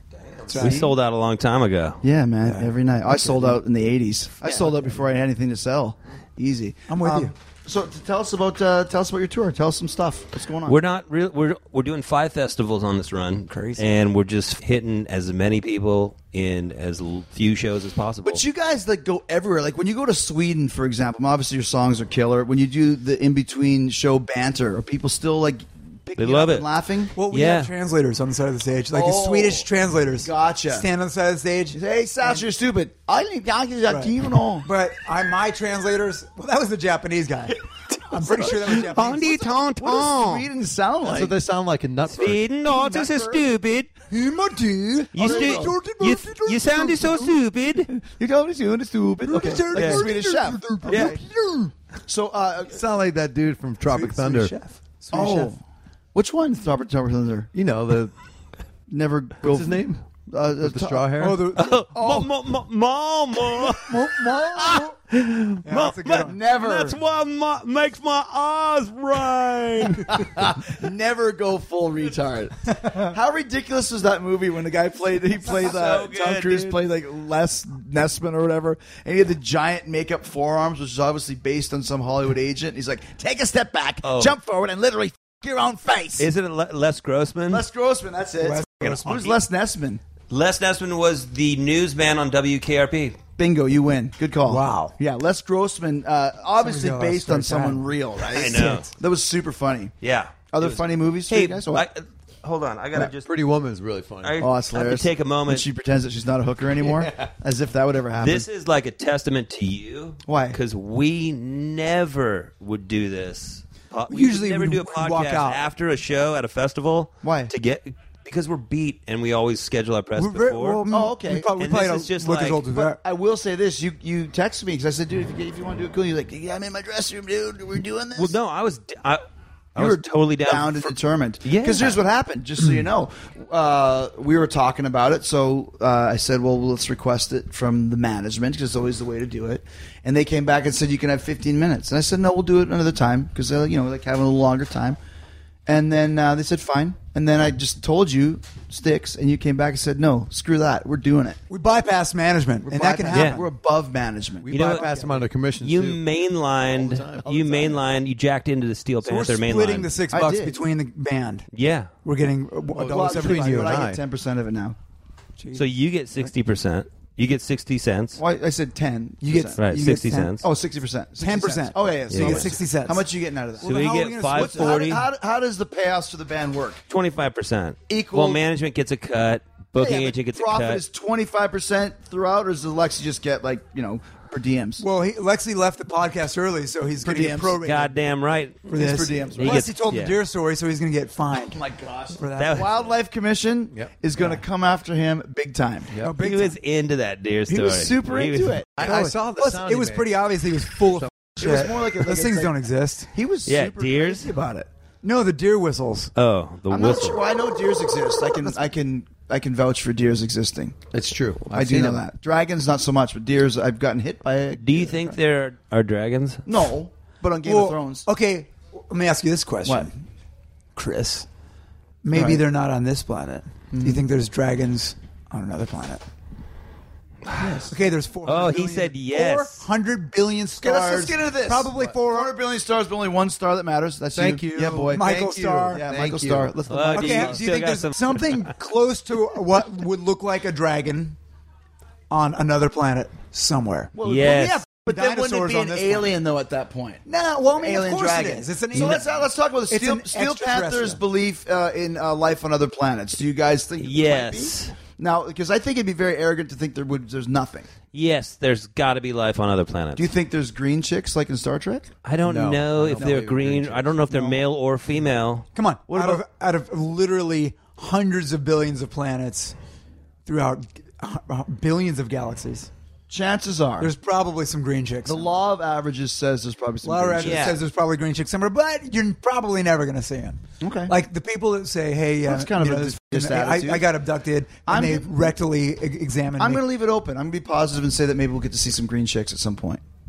We sold out a long time ago. Yeah, man. Every night. I sold out in the eighties. I sold out before I had anything to sell. Easy. I'm with Um, you. So t- tell us about uh, tell us about your tour. Tell us some stuff. What's going on? We're not real. We're we're doing five festivals on this run, Crazy. and we're just hitting as many people in as l- few shows as possible. But you guys like go everywhere. Like when you go to Sweden, for example. Obviously, your songs are killer. When you do the in between show banter, are people still like picking They love up it. and laughing? Well, we Yeah. have translators on the side of the stage, like Oh, Swedish translators. gotcha. Stand on the side of the stage. Hey, Sasha, you're stupid. I think that is a team and all. But I, my translators. Well, that was the Japanese guy. I'm pretty sure that was Japanese. What does Sweden sound That's like? what they sound like in Nutburg. Sweden, oh, this is stupid. You, stu- you, you sounded so stupid. You told me stupid, stupid. Okay, like Yeah. a Swedish chef. Okay. So, uh, Sound like that dude from Tropic Thunder. Chef. Swedish oh, chef. which one? Robert Robert Thunder. You know the Never go. what's his name? Uh, With the straw hair. Oh, the, Oh, ma- ma- mama. yeah, that's a good one. Never, That's what ma- makes my eyes rain. never go full retard. How ridiculous was that movie when the guy played? He played uh, So good, Tom Cruise dude. played like Les Nessman or whatever, and he had the giant makeup forearms, which is obviously based on some Hollywood agent. He's like, take a step back, Oh. jump forward, and literally f- your own face. Isn't it Le- Les Grossman? Les Grossman, that's it. Les Grossman. Who's Les Nessman? Les Nessman was the newsman on W K R P. Bingo, you win. Good call. Wow. Yeah, Les Grossman, uh, obviously Somebody based else on start someone time. real, right? I know. That was super funny. Yeah. Other It was- funny movies for Hey, you guys? Oh, I, hold on. I gotta just. Pretty Woman is really funny. I, oh, that's I have hilarious. to take a When moment. she pretends that she's not a hooker anymore, as if that would ever happen. This is like a testament to you. Why? Because we never would do this. Po- we Usually would never we'd- do a we'd walk podcast out. after a show at a festival. Why? To get because we're beat and we always schedule our press We're very- before. well, Oh, okay. We probably, we And probably this don't is just look as like- old as But that. I will say this: you you texted me because I said, "Dude, if you, if you want to do it cool," you're like, "Yeah, I'm in my dressing room, dude. We're doing this." well, no, I was I, I you was were totally down. bound and for- determined. Yeah. Because here's what happened. Just so you know, uh, we were talking about it. So uh, I said, "Well, let's request it from the management because it's always the way to do it." And they came back and said, "You can have fifteen minutes." And I said, "No, we'll do it another time because uh, you know, like having a little longer time." And then uh, they said, "Fine." And then I just told you, Sticks, and you came back and said, "No, screw that. We're doing it." We bypass management, and that can bypassing- happen. We're above management. We You know what? bypassed him on the commission. You too. mainlined, you mainlined, you jacked into the Steel So we're Panther splitting mainline. the six I bucks did. between the band. Yeah. We're getting a Well, dollar between seventy-five. you but and I I. get ten percent of it now. So you get sixty percent. You get sixty cents. Well, I said ten. You get Right, you sixty get ten. cents. Oh, sixty percent. ten percent. Oh, yeah. yeah. So you get sixty cents. How much are you getting out of that? So Well, we then how are we get gonna five split that? forty. How, how, how does the payouts to the band work? Twenty-five percent. Equal- Well, management gets a cut. Booking Yeah, but agent gets a profit cut. is twenty-five percent throughout, or does Alexi just get, like, you know, per D Ms? Well, he, Lexi left the podcast early, so he's going to get diems. prorated Goddamn right. for this. per diems, He Plus, gets- he told yeah. the deer story, so he's going to get fined. Oh, my gosh. For that. That- Wildlife Commission Yep. is going to come after him big time. Oh, big He time. was into that deer story. He was super He into was- it. I, I saw the Plus, sound it he was made. pretty obvious he was full of It was shit. more like a- like Those a- things like- don't exist. He was Yeah, super deers? crazy about it. No, the deer whistles. Oh, the I'm whistle. not sure. I know deers exist. I can, I can, I can vouch for deers existing. It's true. I've I do seen know him. that. Dragons, not so much, but deers, I've gotten hit by it. Do you think there are dragons? No, but on Game Well, of Thrones. Okay, let me ask you this question. What? Chris? Maybe Right. they're not on this planet. Do you think there's dragons on another planet? Yes. Okay, there's four. Oh, he said yes. Four hundred billion Okay, stars. let's, let's get into this. Probably four four hundred billion stars, but only one star that matters. That's Thank you. you. Yeah, boy. Michael Thank you. Starr. Yeah, Thank Michael you. Starr. Let's Uh, Okay, do you do you still think got there's some- something close to what would look like a dragon on another planet somewhere? Well, Yes. yeah, but then wouldn't it Dinosaurs be on an this alien though at that point? No, well, I mean, Alien of course dragon. it is. It's an so let's uh, let's talk about the It's Steel, an Steel extraterrestrial. Panther's belief uh, in uh, life on other planets. Do you guys think? it might Yes. be? Now, because I think it'd be very arrogant to think there would there's nothing. Yes, there's got to be life on other planets. Do you think there's green chicks like in Star Trek? I don't No, know I if don't they're believe in green green. I don't know if they're male or female. Come on. What out, about- of, out of literally hundreds of billions of planets throughout uh, billions of galaxies, Chances are, there's probably some green chicks. the law of averages says there's probably some. Laura green actually chicks. Yeah. says there's probably green chicks somewhere, but you're probably never going to see them. Okay. Like the people that say, "Hey, uh, That's kind of you a know, this- defeatist I, attitude. I got abducted," and I'm they gonna- rectally e- examined I'm me. going to leave it open. I'm going to be positive and say that maybe we'll get to see some green chicks at some point.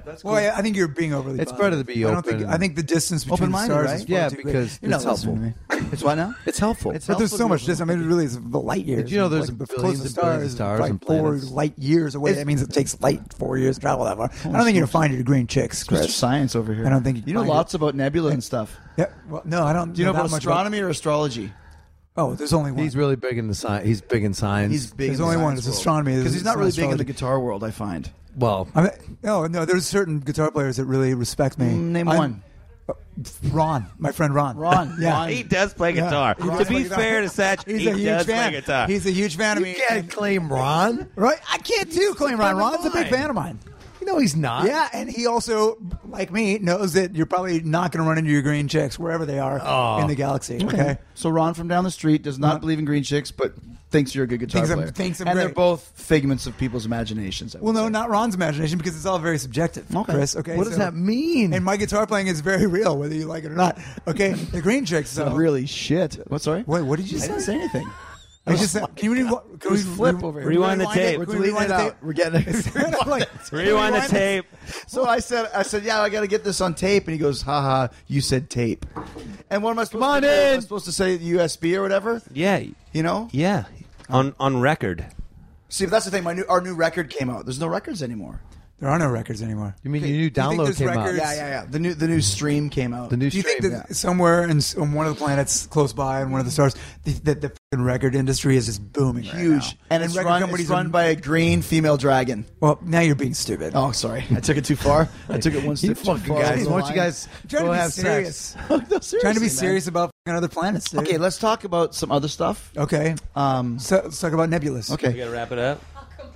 that's Well, I, I think you're being overly. It's positive. better to be I don't think. open I think the distance between the Open-minded, stars right? is far Yeah, too great. because You're not it's helpful. listening to me. It's what now? It's helpful. It's But there's helpful so much to- distance. I mean, it really is the light years. Did you know there's like the billions closest and billions of is stars like and four planets? light years away. It's- That means it takes light four years to travel that far. I don't think you're gonna find your green chicks, It's Mister Chris. Science over here. I don't think you you know find lots it. about nebula and stuff. Yeah. Well, no, I don't. Do you know that about much astronomy or astrology? Oh, there's only one. He's really big in the science. He's big in science. He's big. There's in the only one. science It's world. astronomy. because he's It's not not really big in the astrology. guitar world. I find. well. I mean, no, no. There's certain guitar players that really respect me. Mm, name I'm- one. uh, Ron, my friend Ron. Ron. Yeah. Ron. He does play Yeah. guitar. He does To play be guitar. fair to Satch, He's he a huge does fan. play guitar. He's a huge fan of me. You can't and- claim Ron. Right? I can't too claim Ron. Ron's a big fan of mine. No, he's not. Yeah, and he also, like me, knows that you're probably not going to run into your green chicks wherever they are Oh. in the galaxy. Okay. Okay. So Ron from down the street does not Ron- believe in green chicks, but thinks you're a good guitar Thinks I'm- player. thinks I'm and they're great. both figments of people's imaginations. I Well, would no, say. not Ron's imagination because it's all very subjective, Okay. Chris. Okay. What does so- that mean? And my guitar playing is very real, whether you like it or not. Okay. The green chicks, So though. really shit. What? Sorry. Wait, what did you I say? didn't say anything. I just said, can you, can It was we flip over here. Rewind the it? tape. We're Can we deleting rewind it the out. tape? We're getting I'm like, Rewind the tape. So I said, I said, yeah, I got to get this on tape, and he goes, haha, you said tape. And what am I supposed on to do? in. Am I supposed to say U S B or whatever? Yeah, You know? yeah. On on record. See, but that's the thing. My new, our new record came out. There's no records anymore. There are no records anymore. You mean Okay. your new Do you think download there's came out? records? Yeah, yeah, yeah. The new, the new stream came out. The new Do you stream. think that yeah. somewhere in, s- on one of the planets close by, in one of the stars, the, the, the fucking record industry is just booming, right Huge, now. and it's record run, companies it's are- run by a green female dragon. Well, now you're being stupid. Oh, sorry, I took it too far. I took it one You step too fucking far. guys. over the Why don't you line. guys I'm trying go to be have serious. sex? No, Trying to seriously, be man. serious about fucking other planets. Dude. Okay, let's talk about some other stuff. Okay. Um, So, let's talk about nebulous. okay. We gotta wrap it up.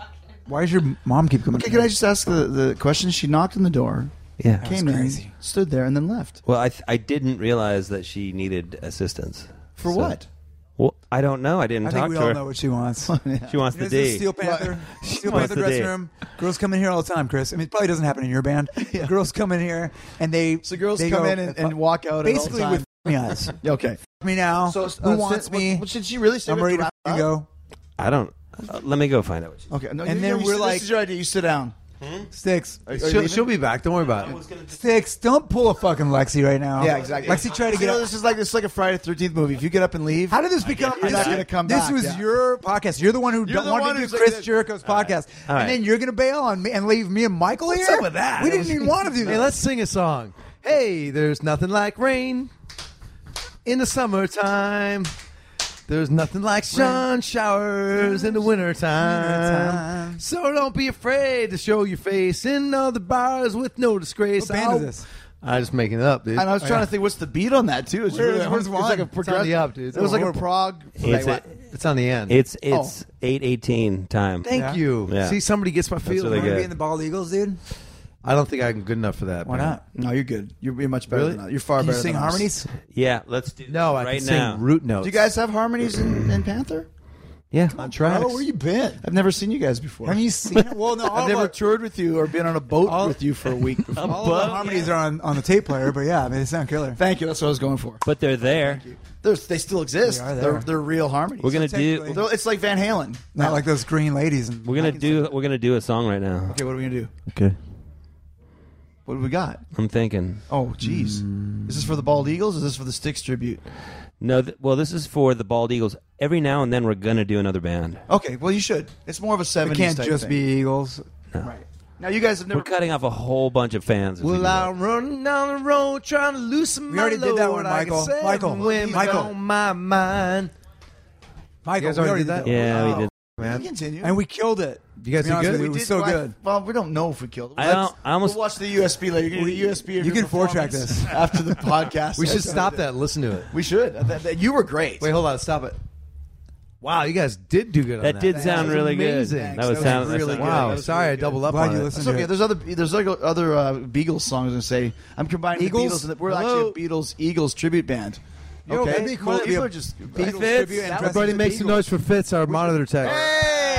Why does your mom keep coming? Okay, can I just ask the, the question? She knocked on the door, Yeah. came crazy. in, stood there, and then left. Well, I th- I didn't realize that she needed assistance. For So- what? Well, I don't know. I didn't I talk think we to all her. know what she wants. She wants the This is D. Steel Panther. Steel wants Panther the dressing D. room. Girls come in here all the time, Chris. I mean, it probably doesn't happen in your band. Yeah. Girls come in here and they. So girls they come go, in and, and walk out at all basically time. with me eyes. Okay. F me now. So Who uh, wants sit- me? What, what should she really say? I'm We have ready to wrap f- up? go. I don't. Uh, let me go find out what she. Okay. No, And you- then you we're sit- like- this is your idea. You sit down. Sticks. Are, are you She'll, leaving? she'll be back. Don't worry about it. Sticks. Don't pull a fucking Lexi right now. Yeah, exactly. Lexi tried to You get know, up. this is like this is like a Friday the thirteenth movie. If you get up and leave, How did this become? You're this not is- gonna come This back, was yeah. your podcast. You're the one who You're don't the want one to do who's like Chris that- Jericho's podcast, All right. and then you're going to bail on me and leave me and Michael here. What's up with that? We didn't even want to do that. Hey, let's sing a song. Hey, there's nothing like rain in the summertime. There's nothing like sun showers in the wintertime. Wintertime. So don't be afraid to show your face in other bars with no disgrace. What band is I'll- this? I'm just making it up, dude. and I was trying to think, what's the beat on that too? It's Where- really, where's it's like a one? It's on progressive. the up, dude. It was like a horrible. prog. It's like, a- It's on the end. It's it's eight eighteen time. Thank Yeah. you. Yeah. See, somebody gets my feeling. really You want to good. be in the Bald Eagles, dude? I don't think I'm good enough for that. Why man. not? no, you're good. You're, you're much better Really? than us. You're far Can you better sing than us. harmonies? Yeah, let's do. No, I right can sing now. root notes. Do you guys have harmonies in, in Panther? Yeah, on tracks? Oh, where you been? I've never seen you guys before. Have you seen it? Well, no, all I've of never our- toured with you or been on a boat All- with you for a week before. all of the harmonies are on, on the tape player, but yeah, I mean, they sound killer. Thank you. That's what I was going for. but they're there. There's, they still exist. They are They there. are they're real harmonies. We're gonna do. technically- They're- It's like Van Halen. Not like those green ladies. And We're gonna I can do. sing. We're gonna do a song right now. Okay, what are we gonna do? Okay. What do we got? I'm thinking. Oh, jeez. Is this for the Bald Eagles or is this for the Styx tribute? No, th- well, this is for the Bald Eagles. Every now and then, we're gonna do another band. Okay, well you should. It's more of a It seventies can't type just thing. be Eagles. No. Right. Now you guys have never We're cutting off a whole bunch of fans. if we Well, do that. I'm running down the road trying to loosen We my already did that load. one, I can Michael. say Michael. when Michael. on my mind. Michael, You guys we already already did that? Yeah, we Oh. did. Man. We continue. And we killed it. You guys To be did honest good? with you, we It was did, so well, I- good. Well, we don't know if we killed it. I Let's- don't- I almost- We'll watch the U S B later. You're going to get U S B. of You your can four track performance this. after the podcast. We should That's stop what I that and listen to it. did. We should. That- that- You were great. Wait, hold on. Stop it. Wow, you guys did do good on That that. did sound was really amazing. good. Thanks. That was That was sound. really that good. Wow, That was sorry really I good. doubled up Glad on you it. listened That's okay. to it. There's other there's like other uh, Beagles songs to say. I'm combining Eagles? the Beatles and the, we're Hello? actually a Beatles Eagles tribute band. Yo, Okay, that'd be cool to be People a are just Beatles Fitz, tribute and dress everybody as make some Eagles. noise for Fitz, our monitor tech. Hey!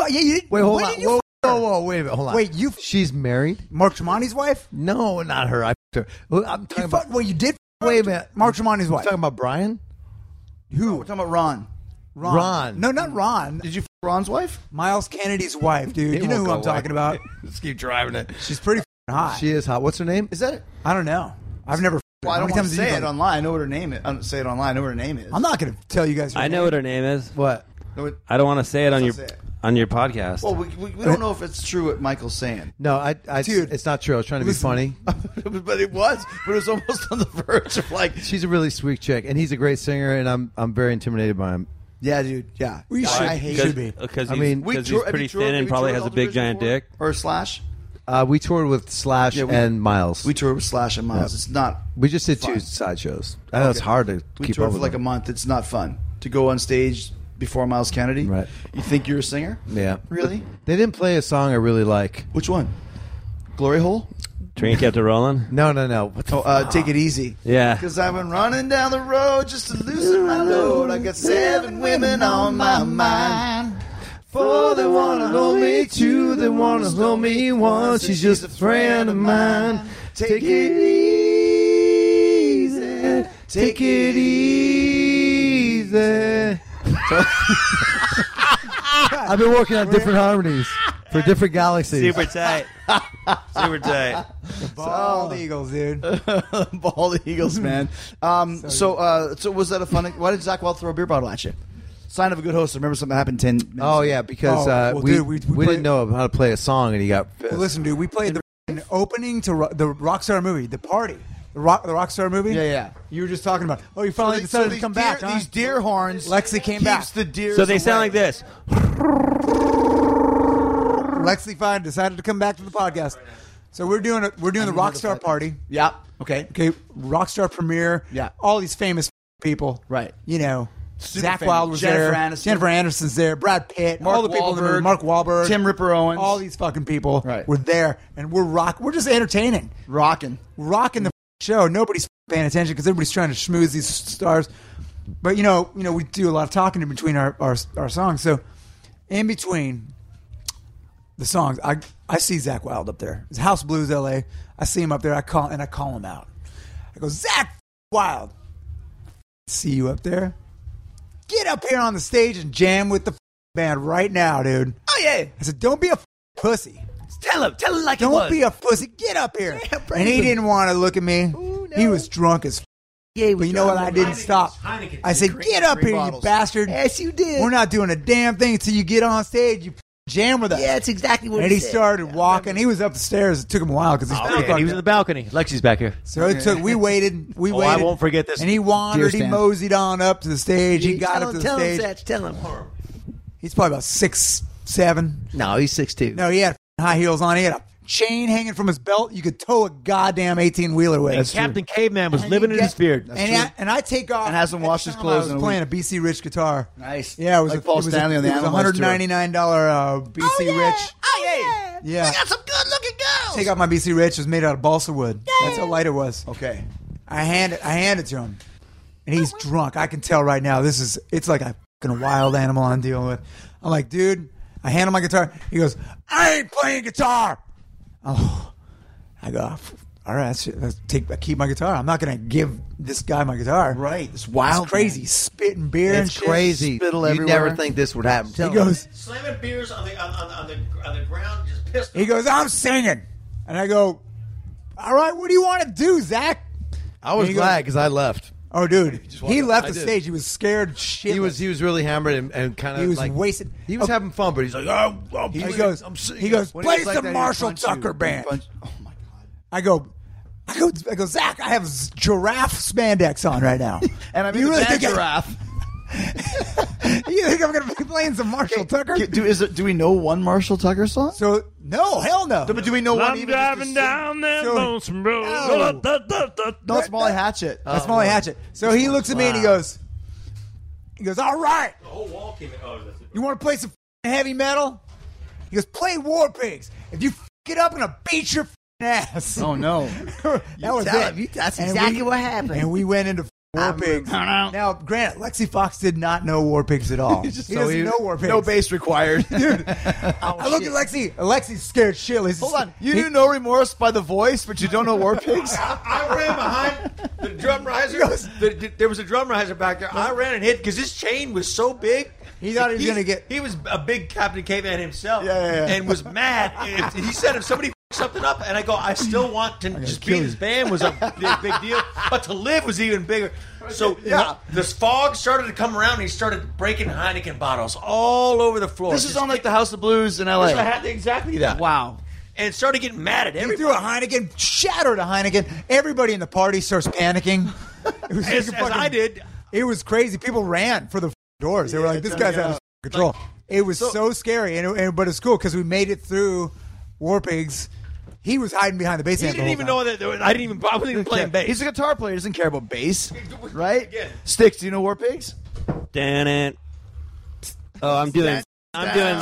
fu- yeah, you did. Wait, hold when on. Did you Whoa, f- whoa, her? whoa, wait a minute. Hold on. Wait, you? F- She's married? Mark Tremonti's wife? No, not her. I f***ed her. Well, I'm talking You about. fuck, well, you did. F- Wait a minute. Mark Tremonti's wife. Talking about Brian? Who? We're talking about Ron. Ron. Ron. No, not Ron. Did you f- Ron's wife? Miles Kennedy's wife, dude. It you know won't who go I'm talking away. about. Let's keep driving it. She's pretty f***ing hot. She is hot. What's her name? Is that it? I don't know. I've never. Well, I How don't many want times to have you say it done online. I know what her name is. I don't say it online. I know what her name is. I'm not going to tell you guys. Her I know name. what her name is. What? No, it- I don't want to say it on your Let's not say it. on your podcast. Well, we, we, we don't know if it's true what Michael's saying. No, I, I, Dude. it's not true. I was trying to Listen. be funny. But it was. But it was almost on the verge of like. She's a really sweet chick, and he's a great singer, and I'm I'm very intimidated by him. Yeah, dude. Yeah. We I, should- I hate should it. be. Because I he's, mean, We because tour- he's have pretty you toured- thin have and you probably toured has a Alter big Bridge giant before? dick. Or Slash. Uh, we toured with Slash Yeah, we- and Miles. We toured with Slash and Miles. Yeah. It's not. We just did two fun. side shows. I know it's Okay. hard to We keep toured up for with like them. a month. It's not fun to go on stage before Miles Kennedy. Right. You think you're a singer? Yeah. Really? They didn't play a song I really like. Which one? Glory Hole? Train kept it rolling. No, no, no. What the Oh, uh, Take It Easy. Yeah. Because I've been running down the road just to loosen my load. I got seven women on my mind. Four they wanna hold me, two they wanna hold me, one she's just a friend of mine. Take it easy, take it easy. I've been working on different harmonies for different galaxies. Super tight. Super tight. Bald Eagles, dude. Bald Eagles, man. Um, so, uh, so was that a fun? Why did Zach Wild throw a beer bottle at you? Sign of a good host. I remember something happened ten minutes Oh ago. yeah, because Oh, uh, well, we, dude, we- we, we didn't played- know how to play a song, and he got pissed. Well, listen, dude, we played the f***ing opening to ro- the Rockstar movie, The Party. The rock, the Rockstar movie. Yeah, yeah. You were just talking about. Oh, you finally So the- decided so to these come deer- back. Huh? These deer horns. Lexi came keeps back. the deer. So they sound like this. Lexi Fine decided to come back to the podcast. So we're doing a, we're doing the Rockstar Party. Yeah. Okay. Okay, Rockstar premiere. Yeah. All these famous people. Right. You know, Super Zach famous. Wild was Jennifer there. Aniston. Jennifer Aniston's there. Brad Pitt. Mark all the people in the movie. Wahlberg. Mark Wahlberg. Tim Ripper Owens. All these fucking people Right. were there, and we're rock. We're just entertaining, Rocking. rocking the show. Nobody's paying attention because everybody's trying to schmooze these stars. But you know, you know, we do a lot of talking in between our our, our songs. So in between the songs, I I see Zach Wild up there. It's House Blues L A. I see him up there. I call and I call him out. I go, Zach Wild, see you up there. Get up here on the stage and jam with the band right now, dude. Oh yeah. I said, don't be a pussy. Tell him. Tell him like it Don't was. be a pussy. Get up here. Yeah, praise and he him. didn't want to look at me. Ooh, no. He was drunk as f- Yeah, But you know what? I didn't stop. I said, get up here, you bastard. Yes, you did. We're not doing a damn thing until you get on stage. You jam with us. Yeah, it's exactly what and he he said. started walking. He was up the stairs. It took him a while because he's pretty Okay, fucked he was in up. the balcony. Lexi's back here. So it took. We waited. We Oh, waited. I won't forget this. And he wandered. Deer He stand. moseyed on up to the stage. He got tell up to him, the tell stage. Him, Satch, tell him. He's probably about six, seven. No, he's six two. No, he had high heels on. He had a chain hanging from his belt. You could tow a goddamn eighteen wheeler with. And Captain Caveman was And living he in his get- beard. And I, and I take off And hasn't at washed the his time clothes I in was a playing week. a B C Rich guitar. Nice. Yeah, it was Like a, Paul it was Stanley a, on the it was a Animals one hundred tour. ninety-nine dollars uh, B C Rich. Oh yeah. Yeah. I got some good looking girls. Take off my B C Rich. It was made out of balsa wood. That's how light it was. Okay. I hand it. I hand it to him, and he's drunk. I can tell right now. This is. It's like a fucking wild animal I'm dealing with. I'm like, dude. I hand him my guitar. He goes, I ain't playing guitar. Oh, I go. All right, that's, that's take. I keep my guitar. I'm not gonna give this guy my guitar. Right. It's wild. It's crazy. Spitting beer and It's shit. crazy. Spittle You'd everywhere. never think this would happen. He goes. Slamming beers on the on, on, on the on the ground, just pissed. He goes. I'm singing, and I go. All right, what do you want to do, Zach? I was He goes- glad because I left. Oh, dude, walked he out. left I the did. stage. He was scared shit. He was he was really hammered and, and kind of He was like wasted. He was Oh. having fun, but he's like, oh, oh He please, goes. I'm He goes. When Play was like some that, he'd Marshall punch you. Tucker band. Punch- Oh my god. I go. I go. I go. Zach, I have giraffe spandex on right now, And I'm in you the really band think I- giraffe. you think I'm going to be playing some Marshall Tucker? Do is it? Do we know one Marshall Tucker song? So no, hell no. But do we know one I'm even? just to driving sing? down that So- lonesome road. No. Da, da, da, No, it's Molly Hatchet. That's Molly Hatchet. So he looks at me and he goes, he goes, all right. The whole wall came in. Oh, that's it. You want to play some heavy metal? He goes, play War Pigs. If you f- it up, I'm going to beat your ass. Oh no. that was tell it. him. You- that's And exactly we- what happened. And we went into War I'm- Pigs. I don't know. Now, granted, Lexi Fox did not know War Pigs at all. he So doesn't he- know War Pigs. No bass required. Dude, I look at Lexi. Lexi's scared shitless. Hold on. You knew No Remorse by the voice, but you don't know War Pigs? I ran behind the drum riser. the, the, there was a drum riser back there. I ran and hit because his chain was so big. He thought he was going to get. He was a big Captain Caveman himself, Yeah, yeah, yeah. and was mad. If, he said if somebody f- something up, and I go, I still want to just be in this band was a big, big deal, but to live was even bigger. So Yeah. this fog started to come around, and he started breaking Heineken bottles all over the floor. This is Just on like the House of Blues in L A. I had exactly that. Wow. And started getting mad at He everybody. threw a Heineken, shattered a Heineken. Everybody in the party starts panicking. It was As, like as a fucking- I did. It was crazy. People ran for the f- doors. They were like, "This guy's out of control." It was so, scary, and, it, and but it's cool because we made it through War Pigs. He was hiding behind the bass He amp. didn't even know that. There was, I didn't even. I wasn't even playing bass. He's a guitar player. He doesn't care about bass, right? Again. Sticks, do you know War Pigs? Dan it. Oh, I'm doing. I'm doing.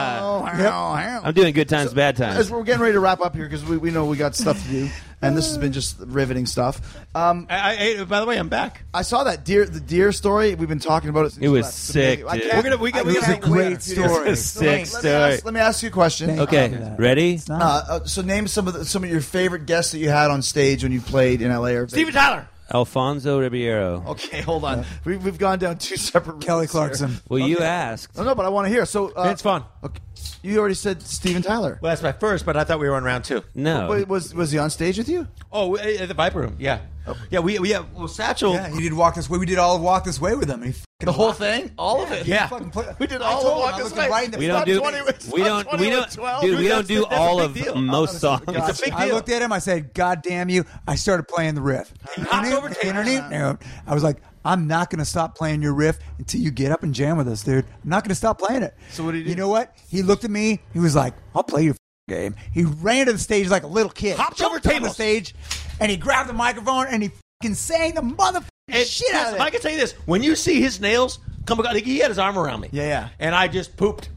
Uh, I'm doing good times, bad As times. we're getting ready to wrap up here because we, we know we got stuff to do, and this has been just riveting stuff. Um, I, I, by the way, I'm back. I saw that deer, the deer story. We've been talking about it. Since It you was left. It's sick, amazing. I dude. can't- We're gonna- we got- I we can't got a wait. great story. It's a sick Let me, story. ask, let me ask you a question. Okay, ready? Uh, uh, so name some of the, some of your favorite guests that you had on stage when you played in L A or Steven Tyler. Alfonso Ribeiro. Okay, hold on. We, we've gone down two separate. Kelly routes here. Clarkson. Well, you asked. Oh, no, but I want to hear. So uh, Vince Vaughn. Okay. You already said Steven Tyler. Well, that's my first, but I thought we were on round two. No. Wait, was was he on stage with you? Oh, at the Viper Room. Yeah. Yeah. We we have well Satchel. Yeah, he did Walk This Way. We did all of Walk This Way with him. And he The whole thing, all of it. Yeah. We did I all told of him, Walk I This looked Way. him right in the We face. don't do. twenty, it's We not don't. twenty We with don't. twelve. Dude, we Dude, don't do that's- that's all a of big deal. most songs. It's a big I deal. looked at him. I said, "God damn you!" I started playing the riff. hopped over to- I was like, "I'm not going to stop playing your riff until you get up and jam with us, dude. I'm not going to stop playing it." So what did he do? You know what? He looked at me. He was like, "I'll play your f- game." He ran to the stage like a little kid. Hopped over Jumped on the tables. stage, and he grabbed the microphone and he fucking sang the motherfucking And shit out of if I it. can tell you this, when you see his nails come, he had his arm around me. Yeah, yeah. And I just pooped.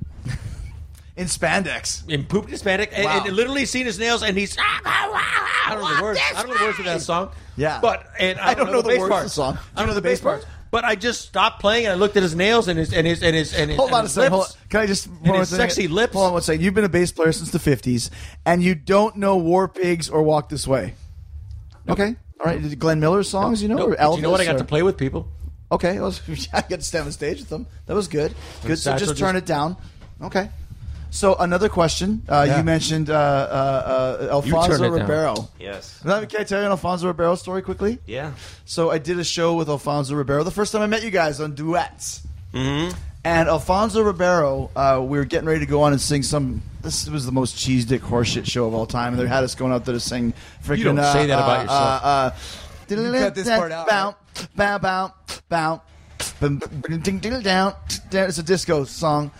In spandex. And pooped in Hispanic, and, Wow. and literally seen his nails, and he's I don't know the words. I don't know the words of that song. Yeah. but and I, I don't know the bass words of part. the song. I don't know the bass part. But I just stopped playing, and I looked at his nails and his and his and his and his. Hold and on a his second. Hold lips. on. Can I just And one his more thing? sexy lips. Hold on one second. You've been a bass player since the fifties, and you don't know War Pigs or Walk This Way. Okay. All right. Did Glenn Miller songs, you know? Nope, or but you know what? I Elvis, got or- to play with people. Okay. I, was, I got to stand on stage with them. That was good. Good. So Satchel just turn just- it down. Okay. So another question. Uh, Yeah. You mentioned uh, uh, uh, You Alfonso turned it down. Ribeiro. Yes. Let me- Can I tell you an Alfonso Ribeiro story quickly? Yeah. So I did a show with Alfonso Ribeiro the first time I met you guys on duets. Mm-hmm. And Alfonso Ribeiro, uh, we were getting ready to go on and sing some. This was the most cheese dick horseshit show of all time, and they had us going out there to sing. Freaking, You don't uh, say that uh, about yourself. Uh, uh, cut this part out, Bow, bow, bow, bow. Bum, ding, ding, down. It's a disco song.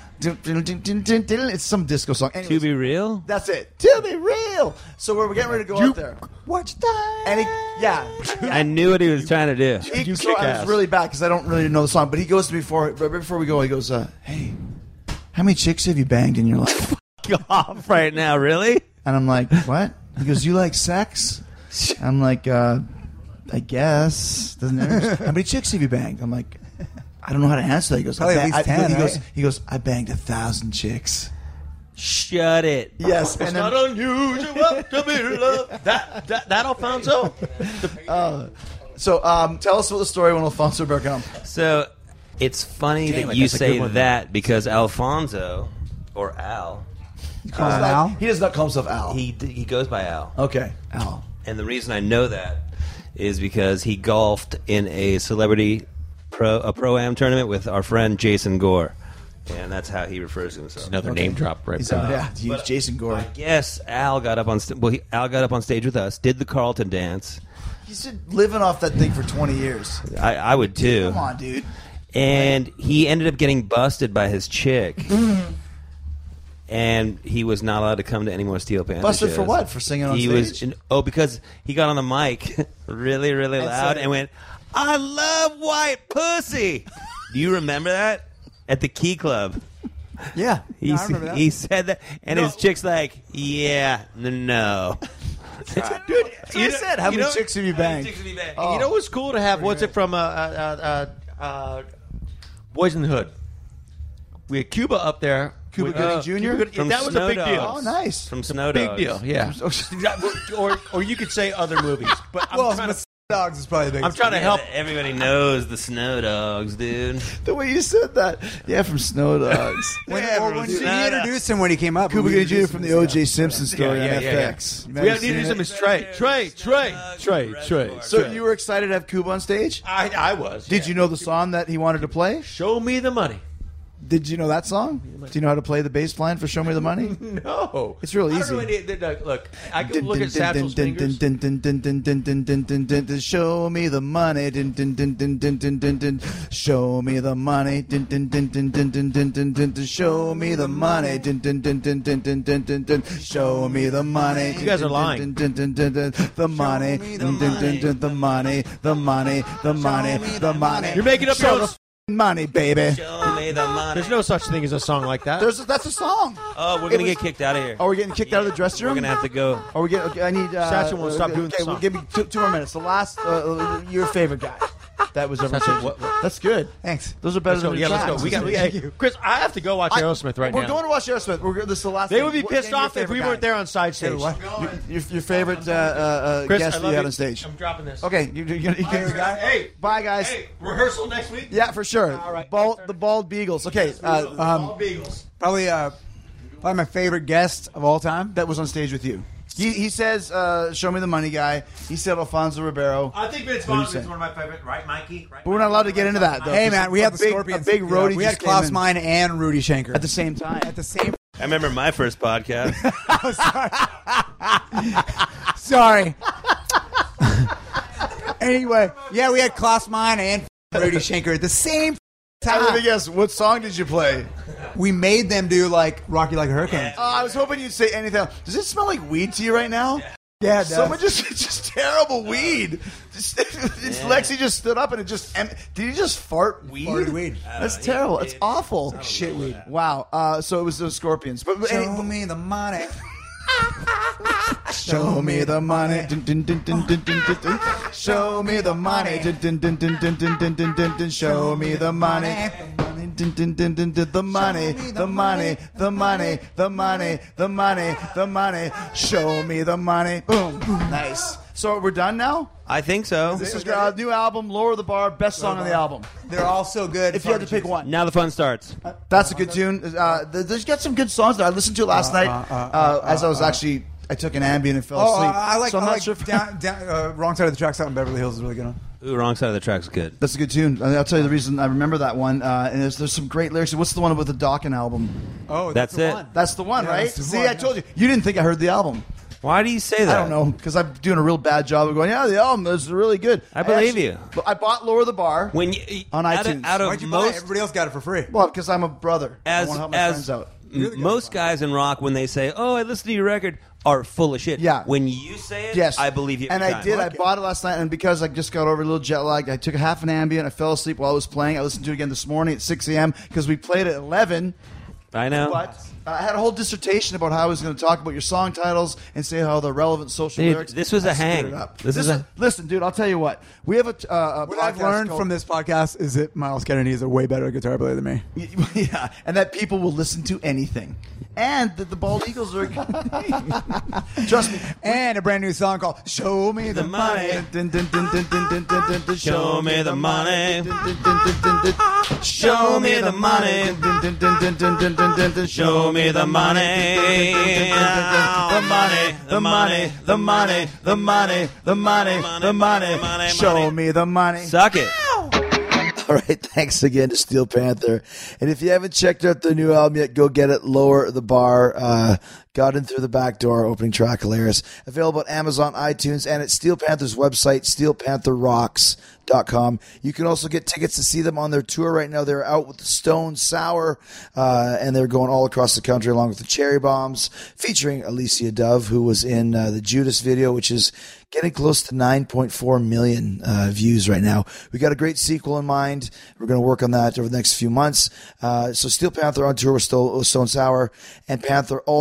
It's some disco song. Anyways, To be real. that's it. To be real. So we're getting ready to go out there. Watch that. And he, yeah, I knew what he was trying to do. He, You so kick I was ass. really bad because I don't really know the song. But he goes to me before, right before we go. He goes, uh, "Hey, how many chicks have you banged in your life?" Go off right now, really? And I'm like, "What?" He goes, "You like sex?" I'm like, uh, "I guess." Doesn't matter. How many chicks have you banged? I'm like, "I don't know how to answer that." He goes, Probably I at ba- least I- ten, he goes, right? he goes, "I banged a thousand chicks." Shut it. Yes, It's and not then, unusual to be loved. That that that Alfonso. so um, tell us about the story when Alfonso broke on. So it's funny Damn that it, you that's a say good one. that because Alfonso or Al, Call him Al? He does not call himself Al. he he goes by Al. okay, Al. And the reason I know that is because he golfed in a celebrity pro a pro-am tournament with our friend Jason Gore. And that's how he refers to himself. Another name drop right He's, there. uh, yeah, he's Jason Gore. I guess Al got up on st- well, he, Al got up on stage with us, did the Carlton dance. He's been living off that thing for twenty years. I, I would too. Come on, dude. And he ended up getting busted by his chick. And he was not allowed to come to any more Steel Panther Busted shows. for what? For singing on he stage? Was in, oh, because he got on the mic really, really And loud said- and went, "I love white pussy." Do you remember that at the Key Club? Yeah. He, No, I s- remember that. he said that, and No. his chick's like, "Yeah, n- no." Dude, That's what I said. How many chicks have you banged? Oh. You know what's cool to have? What's it from? Uh, uh, uh, uh, Boys in the Hood. We had Cuba up there. Cuba with, Gooding uh, Junior? Cuba Gooding- From that was Snow a big Dogs. deal. Oh, nice. From Snow Big Dogs. deal, yeah. or or you could say other movies, but I'm Well, trying to Dogs is probably the biggest. I'm trying to help. Everybody knows the Snow Dogs, dude. The way you said that. Yeah, from Snow Dogs. When, Yeah, well, from when you Snow introduced him when he came up. Cuba we Gooding Junior introduced from him the O as- J Simpson story Yeah, on yeah, yeah, F yeah. X. You might We have have to seen introduce it. him as Trey. Trey, Trey, Trey, Trey. So you were excited to have Cuba on stage? I, I was. Did yeah. you know the song that he wanted to play? Show me the money. Did you know that song? Do you know how to play the bass line for Show Me the Money? No. It's real I don't easy. know any- look, look, I can look at Satchel's fingers. Show me the money. Din, din, din, din, din, din, din, din. Show me the money. Din, din, din, din, din, din, din, din, din, din. Show me the money. Din, din, din, din, din, din, din, din, din. Show me the money. You guys are lying. Din, din, din, din, din. The money. Din, din, din, din, the money. The money. The money. The money. You're making up Show your own. the money, baby. Show me the money. There's no such thing as a song like that. There's a, that's a song. Oh, we're It gonna was- get kicked out of here. Are we getting kicked out of the dressing We're room? gonna have to go. Are we getting? Okay, I need. Uh, Satchel won't stop doing okay, the well, song. give me two, two more minutes. The last, uh, your favorite guy. That was ever. Satchel, said. what- what- That's good. Thanks. Those are better Let's go. than Yeah, your let's go. tracks. We got. We got hey, Chris, I have to go watch I- Aerosmith right We're now. going to watch Aerosmith. We're, this is the last. They thing. would be What- pissed name your off if favorite we guy. weren't there on side stage. what? Your, your, your favorite uh, uh, uh, Chris, guest I that love you had you. on stage. I'm dropping this. Okay, you, you're gonna. You can, Hey, bye, guys. hey, rehearsal next week. Yeah, for sure. All right. Bald, the bald beagles. Okay, uh, All Beagles. Probably, uh, probably my favorite guest of all time. that was on stage with you. He, he says, uh, "Show me the money, guy." He said Alfonso Ribeiro. I think Vince What do you Vaughn say? is one of my favorite. Right, Mikey? Right, But we're not allowed to get into that, though. Hey man, we A had the big- Scorpions. A big Yeah, roadie. we had just came Klaus in Meine and Rudy Schenker at the same time. at the same. I remember my first podcast. Sorry. Anyway, yeah, we had Klaus Meine and Rudy Schenker at the same Let me time. guess. What song did you play? We made them do like Rocky Like a Hurricane. Oh, I was hoping you'd say anything else. Does it smell like weed to you right now? Yeah, it does. Someone just it's just terrible weed. Just, it's Lexi just stood up and it just em- did he just fart weed? Farted weed. That's terrible. It's awful. Shit weed. Wow. Uh, so it was the Scorpions. But, but Show any- me the money. Show me the money. Dun, dun, dun, dun, dun, dun, dun, dun. Show me the money. Dun, dun, dun, dun, dun, dun, dun, dun, dun, dun. Show me the money. Dun, dun, dun, dun, dun. The money, the money, the money, the money, the money, the money. Show me the money. Boom. Nice. So we're done now? I think so. This is our new album, Lower the Bar, best song on the album. They're all so good. If you had to pick one. Now the fun starts. That's a good tune. Uh, th- there's got some good songs that I listened to last night uh, as I was actually, I took an Ambien and fell Oh, asleep. I like, so I'm I not like sure if down, down, uh, Wrong Side of the Tracks out in Beverly Hills is really good one. Ooh, wrong side of the track's good. That's a good tune. I- I'll tell you the reason I remember that one. Uh, and there's, there's some great lyrics. What's the one with the Dawkins album? Oh, That's the it. one. That's the one, Yeah, right? that's the See, one, I yeah. told you. You didn't think I heard the album. Why do you say that? I don't know, because I'm doing a real bad job of going, yeah, the album is really good. I believe actually- you. I bought Lower the Bar When you on out iTunes. of, out of Why'd you buy it? most Everybody else got it for free. well, because I'm a brother. I as want to help my as friends out. m- most guys in rock, when they say, "Oh, I listened to your record," are full of shit. Yeah. When you say it, Yes, I believe you. And every I time. did. I bought it last night, and because I just got over a little jet lag, I took a half an Ambien. I fell asleep while I was playing. I listened to it again this morning at six a.m. because we played at eleven. I know. But uh, I had a whole dissertation about how I was going to talk about your song titles and say how the relevant social Dude, lyrics. this was I a screwed hang. it up. This is a- listen, dude. I'll tell you what. We have a, t- uh, a What I've podcast learned called- from this podcast is that Miles Kennedy is a way better guitar player than me. yeah, and that people will listen to anything, and that the Bald Eagles are. Trust me. And a brand new song called "Show Me the, Money." Dun, dun, dun, dun, dun, dun, dun, dun, dun. Show me the money. Dun, dun, dun, dun, dun, dun. Show me the money. Dun, dun, dun, dun, dun, dun, dun, dun, dun. Show me the money. The money, the money, the money, the money, the money, the money. Show me the money. Suck it. All right, thanks again to Steel Panther. And if you haven't checked out their new album yet, go get it. Lower the Bar. Uh, got in through the back door. Opening track, hilarious. Available at Amazon, iTunes, and at Steel Panther's website, steel panther rocks dot com. You can also get tickets to see them on their tour right now. They're out with the Stone Sour, uh, and they're going all across the country along with the Cherry Bombs, featuring Alicia Dove, who was in uh, the Judas video, which is getting close to nine point four million uh, views right now. We got a great sequel in mind. We're going to work on that over the next few months. Uh, so Steel Panther on tour with Stone Sour, and Panther also announced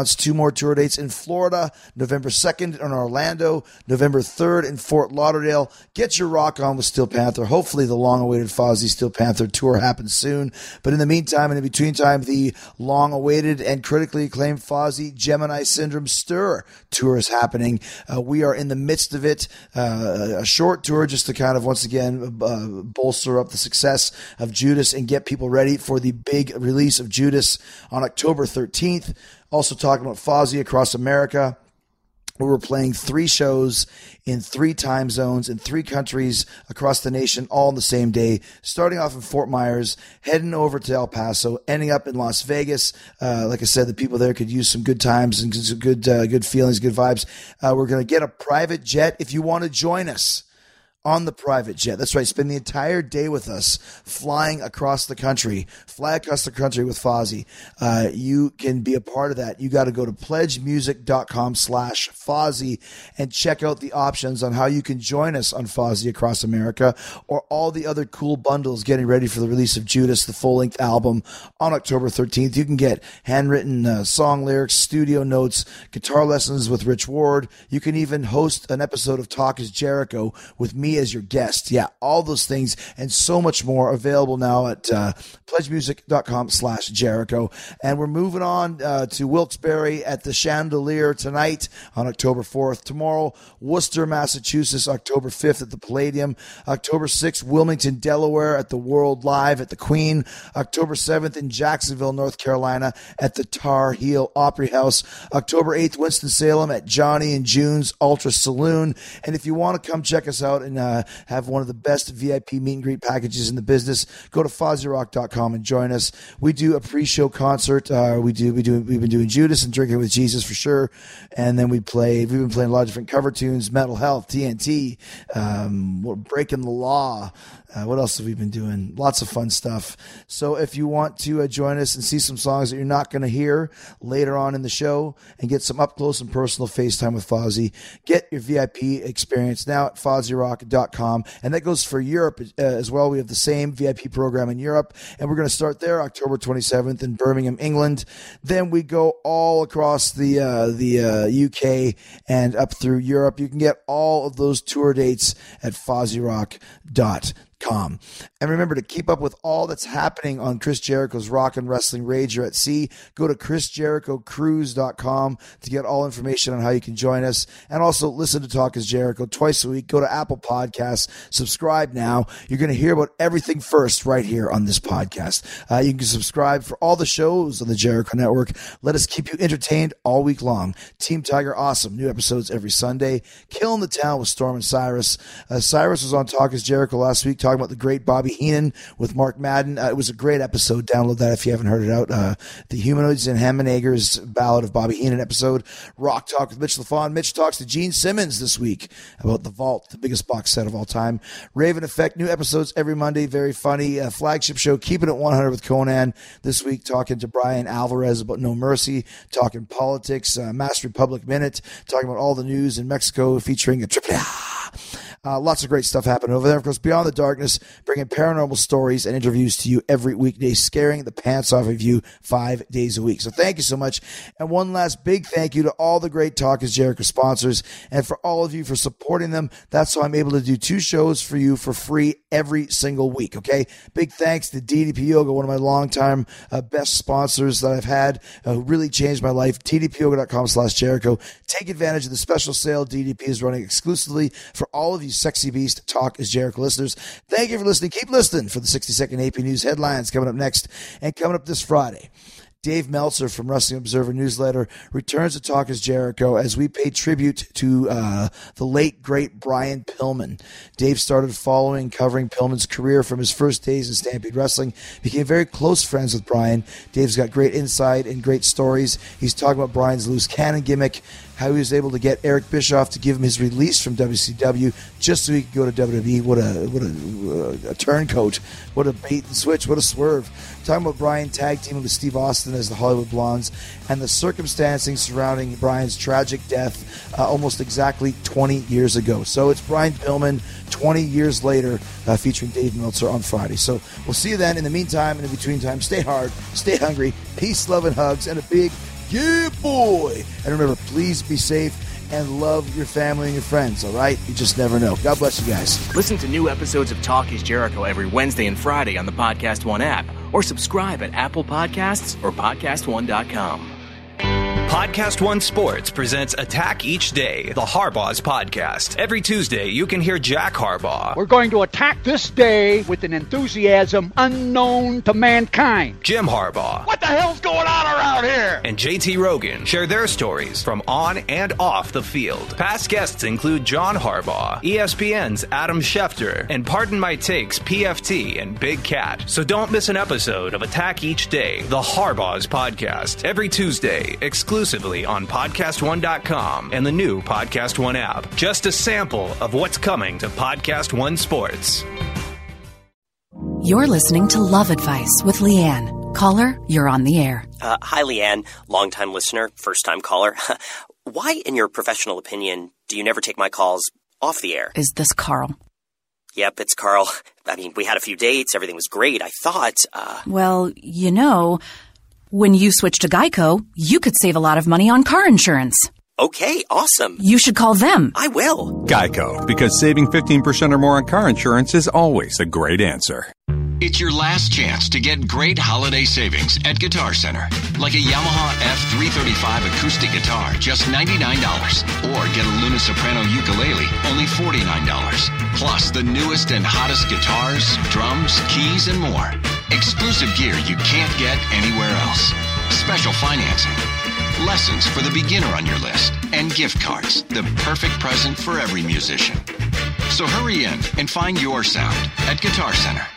announced two more tour dates in Florida, November second in Orlando, November third in Fort Lauderdale. Get your rock on with Steel Panther. Hopefully the long-awaited Fozzy Steel Panther tour happens soon. But in the meantime, and in between time, the long-awaited and critically acclaimed Fozzy Gemini Syndrome Stir tour is happening. Uh, we are in the midst of it. Uh, a short tour just to kind of, once again, uh, bolster up the success of Judas and get people ready for the big release of Judas on October thirteenth. Also talking about Fozzy across America. We were playing three shows in three time zones in three countries across the nation all on the same day, starting off in Fort Myers, heading over to El Paso, ending up in Las Vegas. Uh, like I said, the people there could use some good times and some good, uh, good feelings, good vibes. Uh, we're going to get a private jet if you want to join us on the private jet. That's right. Spend the entire day with us flying across the country. Fly across the country with Fozzy. Uh, you can be a part of that. You got to go to pledgemusic.com slash Fozzy and check out the options on how you can join us on Fozzy Across America or all the other cool bundles getting ready for the release of Judas, the full-length album on October thirteenth. You can get handwritten uh, song lyrics, studio notes, guitar lessons with Rich Ward. You can even host an episode of Talk is Jericho with me as your guest. Yeah, all those things and so much more available now at uh, pledgemusic.com slash Jericho. And we're moving on uh, to Wilkes-Barre at the Chandelier tonight on October fourth. Tomorrow, Worcester, Massachusetts, October fifth at the Palladium. October sixth, Wilmington, Delaware at the World Live at the Queen. October seventh in Jacksonville, North Carolina at the Tar Heel Opry House. October eighth, Winston-Salem at Johnny and June's Ultra Saloon. And if you want to come check us out and uh, have one of the best V I P meet and greet packages in the business, go to fozzy rock dot com and join us. We do a pre-show concert. Uh, we do, we do, we've been doing Judas and Drinking with Jesus for sure. And then we play, we've been playing a lot of different cover tunes, Mental Health, T N T, um, we're Breaking the Law. Uh, what else have we been doing? Lots of fun stuff. So if you want to uh, join us and see some songs that you're not going to hear later on in the show and get some up close and personal FaceTime with Fozzy, get your V I P experience now at fozzy rock dot com. And that goes for Europe uh, as well. We have the same V I P program in Europe, and we're going to start there October twenty-seventh in Birmingham, England. Then we go all across the uh, the uh, U K and up through Europe. You can get all of those tour dates at fozzy rock dot com. And remember to keep up with all that's happening on Chris Jericho's Rock and Wrestling Rager at Sea. Go to chris jericho cruise dot com to get all information on how you can join us. And also listen to Talk is Jericho twice a week. Go to Apple Podcasts. Subscribe now. You're going to hear about everything first right here on this podcast. Uh, you can subscribe for all the shows on the Jericho Network. Let us keep you entertained all week long. Team Tiger Awesome. New episodes every Sunday. Killing the Town with Storm and Cyrus. Uh, Cyrus was on Talk is Jericho last week talking about the great Bobby Heenan with Mark Madden. Uh, it was a great episode. Download that if you haven't heard it out. Uh, the Humanoids and Hammond-Eggers Ballad of Bobby Heenan episode. Rock Talk with Mitch LaFon. Mitch talks to Gene Simmons this week about The Vault, the biggest box set of all time. Raven Effect, new episodes every Monday. Very funny. Uh, flagship show, Keeping It one hundred with Conan. This week talking to Brian Alvarez about No Mercy. Talking politics. Uh, Mass Republic Minute. Talking about all the news in Mexico featuring a triple Uh, lots of great stuff happening over there. Of course, Beyond the Darkness, bringing paranormal stories and interviews to you every weekday, scaring the pants off of you five days a week. So thank you so much. And one last big thank you to all the great Talk is Jericho sponsors and for all of you for supporting them. That's how I'm able to do two shows for you for free every single week, okay? Big thanks to D D P Yoga, one of my longtime uh, best sponsors that I've had, uh, who really changed my life. D D P yoga dot com slash Jericho. Take advantage of the special sale D D P is running exclusively for all of you Sexy Beast Talk is Jericho listeners. Thank you for listening. Keep listening for the sixty second A P News headlines coming up next. And coming up this Friday, Dave Meltzer from Wrestling Observer Newsletter returns to Talk is Jericho as we pay tribute to uh, the late, great Brian Pillman. Dave started following, covering Pillman's career from his first days in Stampede Wrestling, became very close friends with Brian. Dave's got great insight and great stories. He's talking about Brian's loose cannon gimmick, how he was able to get Eric Bischoff to give him his release from W C W just so he could go to W W E. What a what a, a turncoat. What a bait and switch. What a swerve. Talking about Brian tag teaming with Steve Austin as the Hollywood Blondes and the circumstancing surrounding Brian's tragic death uh, almost exactly twenty years ago. So it's Brian Pillman twenty years later uh, featuring Dave Meltzer on Friday. So we'll see you then. In the meantime and in between time, stay hard, stay hungry, peace, love, and hugs, and a big Yeah, boy. And remember, please be safe and love your family and your friends, all right? You just never know. God bless you guys. Listen to new episodes of Talk is Jericho every Wednesday and Friday on the Podcast One app, or subscribe at Apple Podcasts or podcast one dot com. Podcast One Sports presents Attack Each Day, the Harbaugh's podcast. Every Tuesday, you can hear Jack Harbaugh. We're going to attack this day with an enthusiasm unknown to mankind. Jim Harbaugh. What the hell's going on around here? And J T Rogan share their stories from on and off the field. Past guests include John Harbaugh, E S P N's Adam Schefter, and Pardon My Takes P F T and Big Cat. So don't miss an episode of Attack Each Day, the Harbaugh's podcast. Every Tuesday, exclusively on podcast one dot com and the new Podcast One app. Just a sample of what's coming to Podcast One Sports. You're listening to Love Advice with Leanne. Caller, you're on the air. Uh, hi, Leanne. Longtime listener, first-time caller. Why, in your professional opinion, do you never take my calls off the air? Is this Carl? Yep, it's Carl. I mean, we had a few dates. Everything was great. I thought, uh... Well, you know... When you switch to Geico, you could save a lot of money on car insurance. Okay, awesome. You should call them. I will. Geico, because saving fifteen percent or more on car insurance is always a great answer. It's your last chance to get great holiday savings at Guitar Center. Like a Yamaha F three thirty-five acoustic guitar, just ninety-nine dollars. Or get a Luna Soprano ukulele, only forty-nine dollars. Plus the newest and hottest guitars, drums, keys, and more. Exclusive gear you can't get anywhere else. Special financing. Lessons for the beginner on your list. And gift cards, the perfect present for every musician. So hurry in and find your sound at Guitar Center.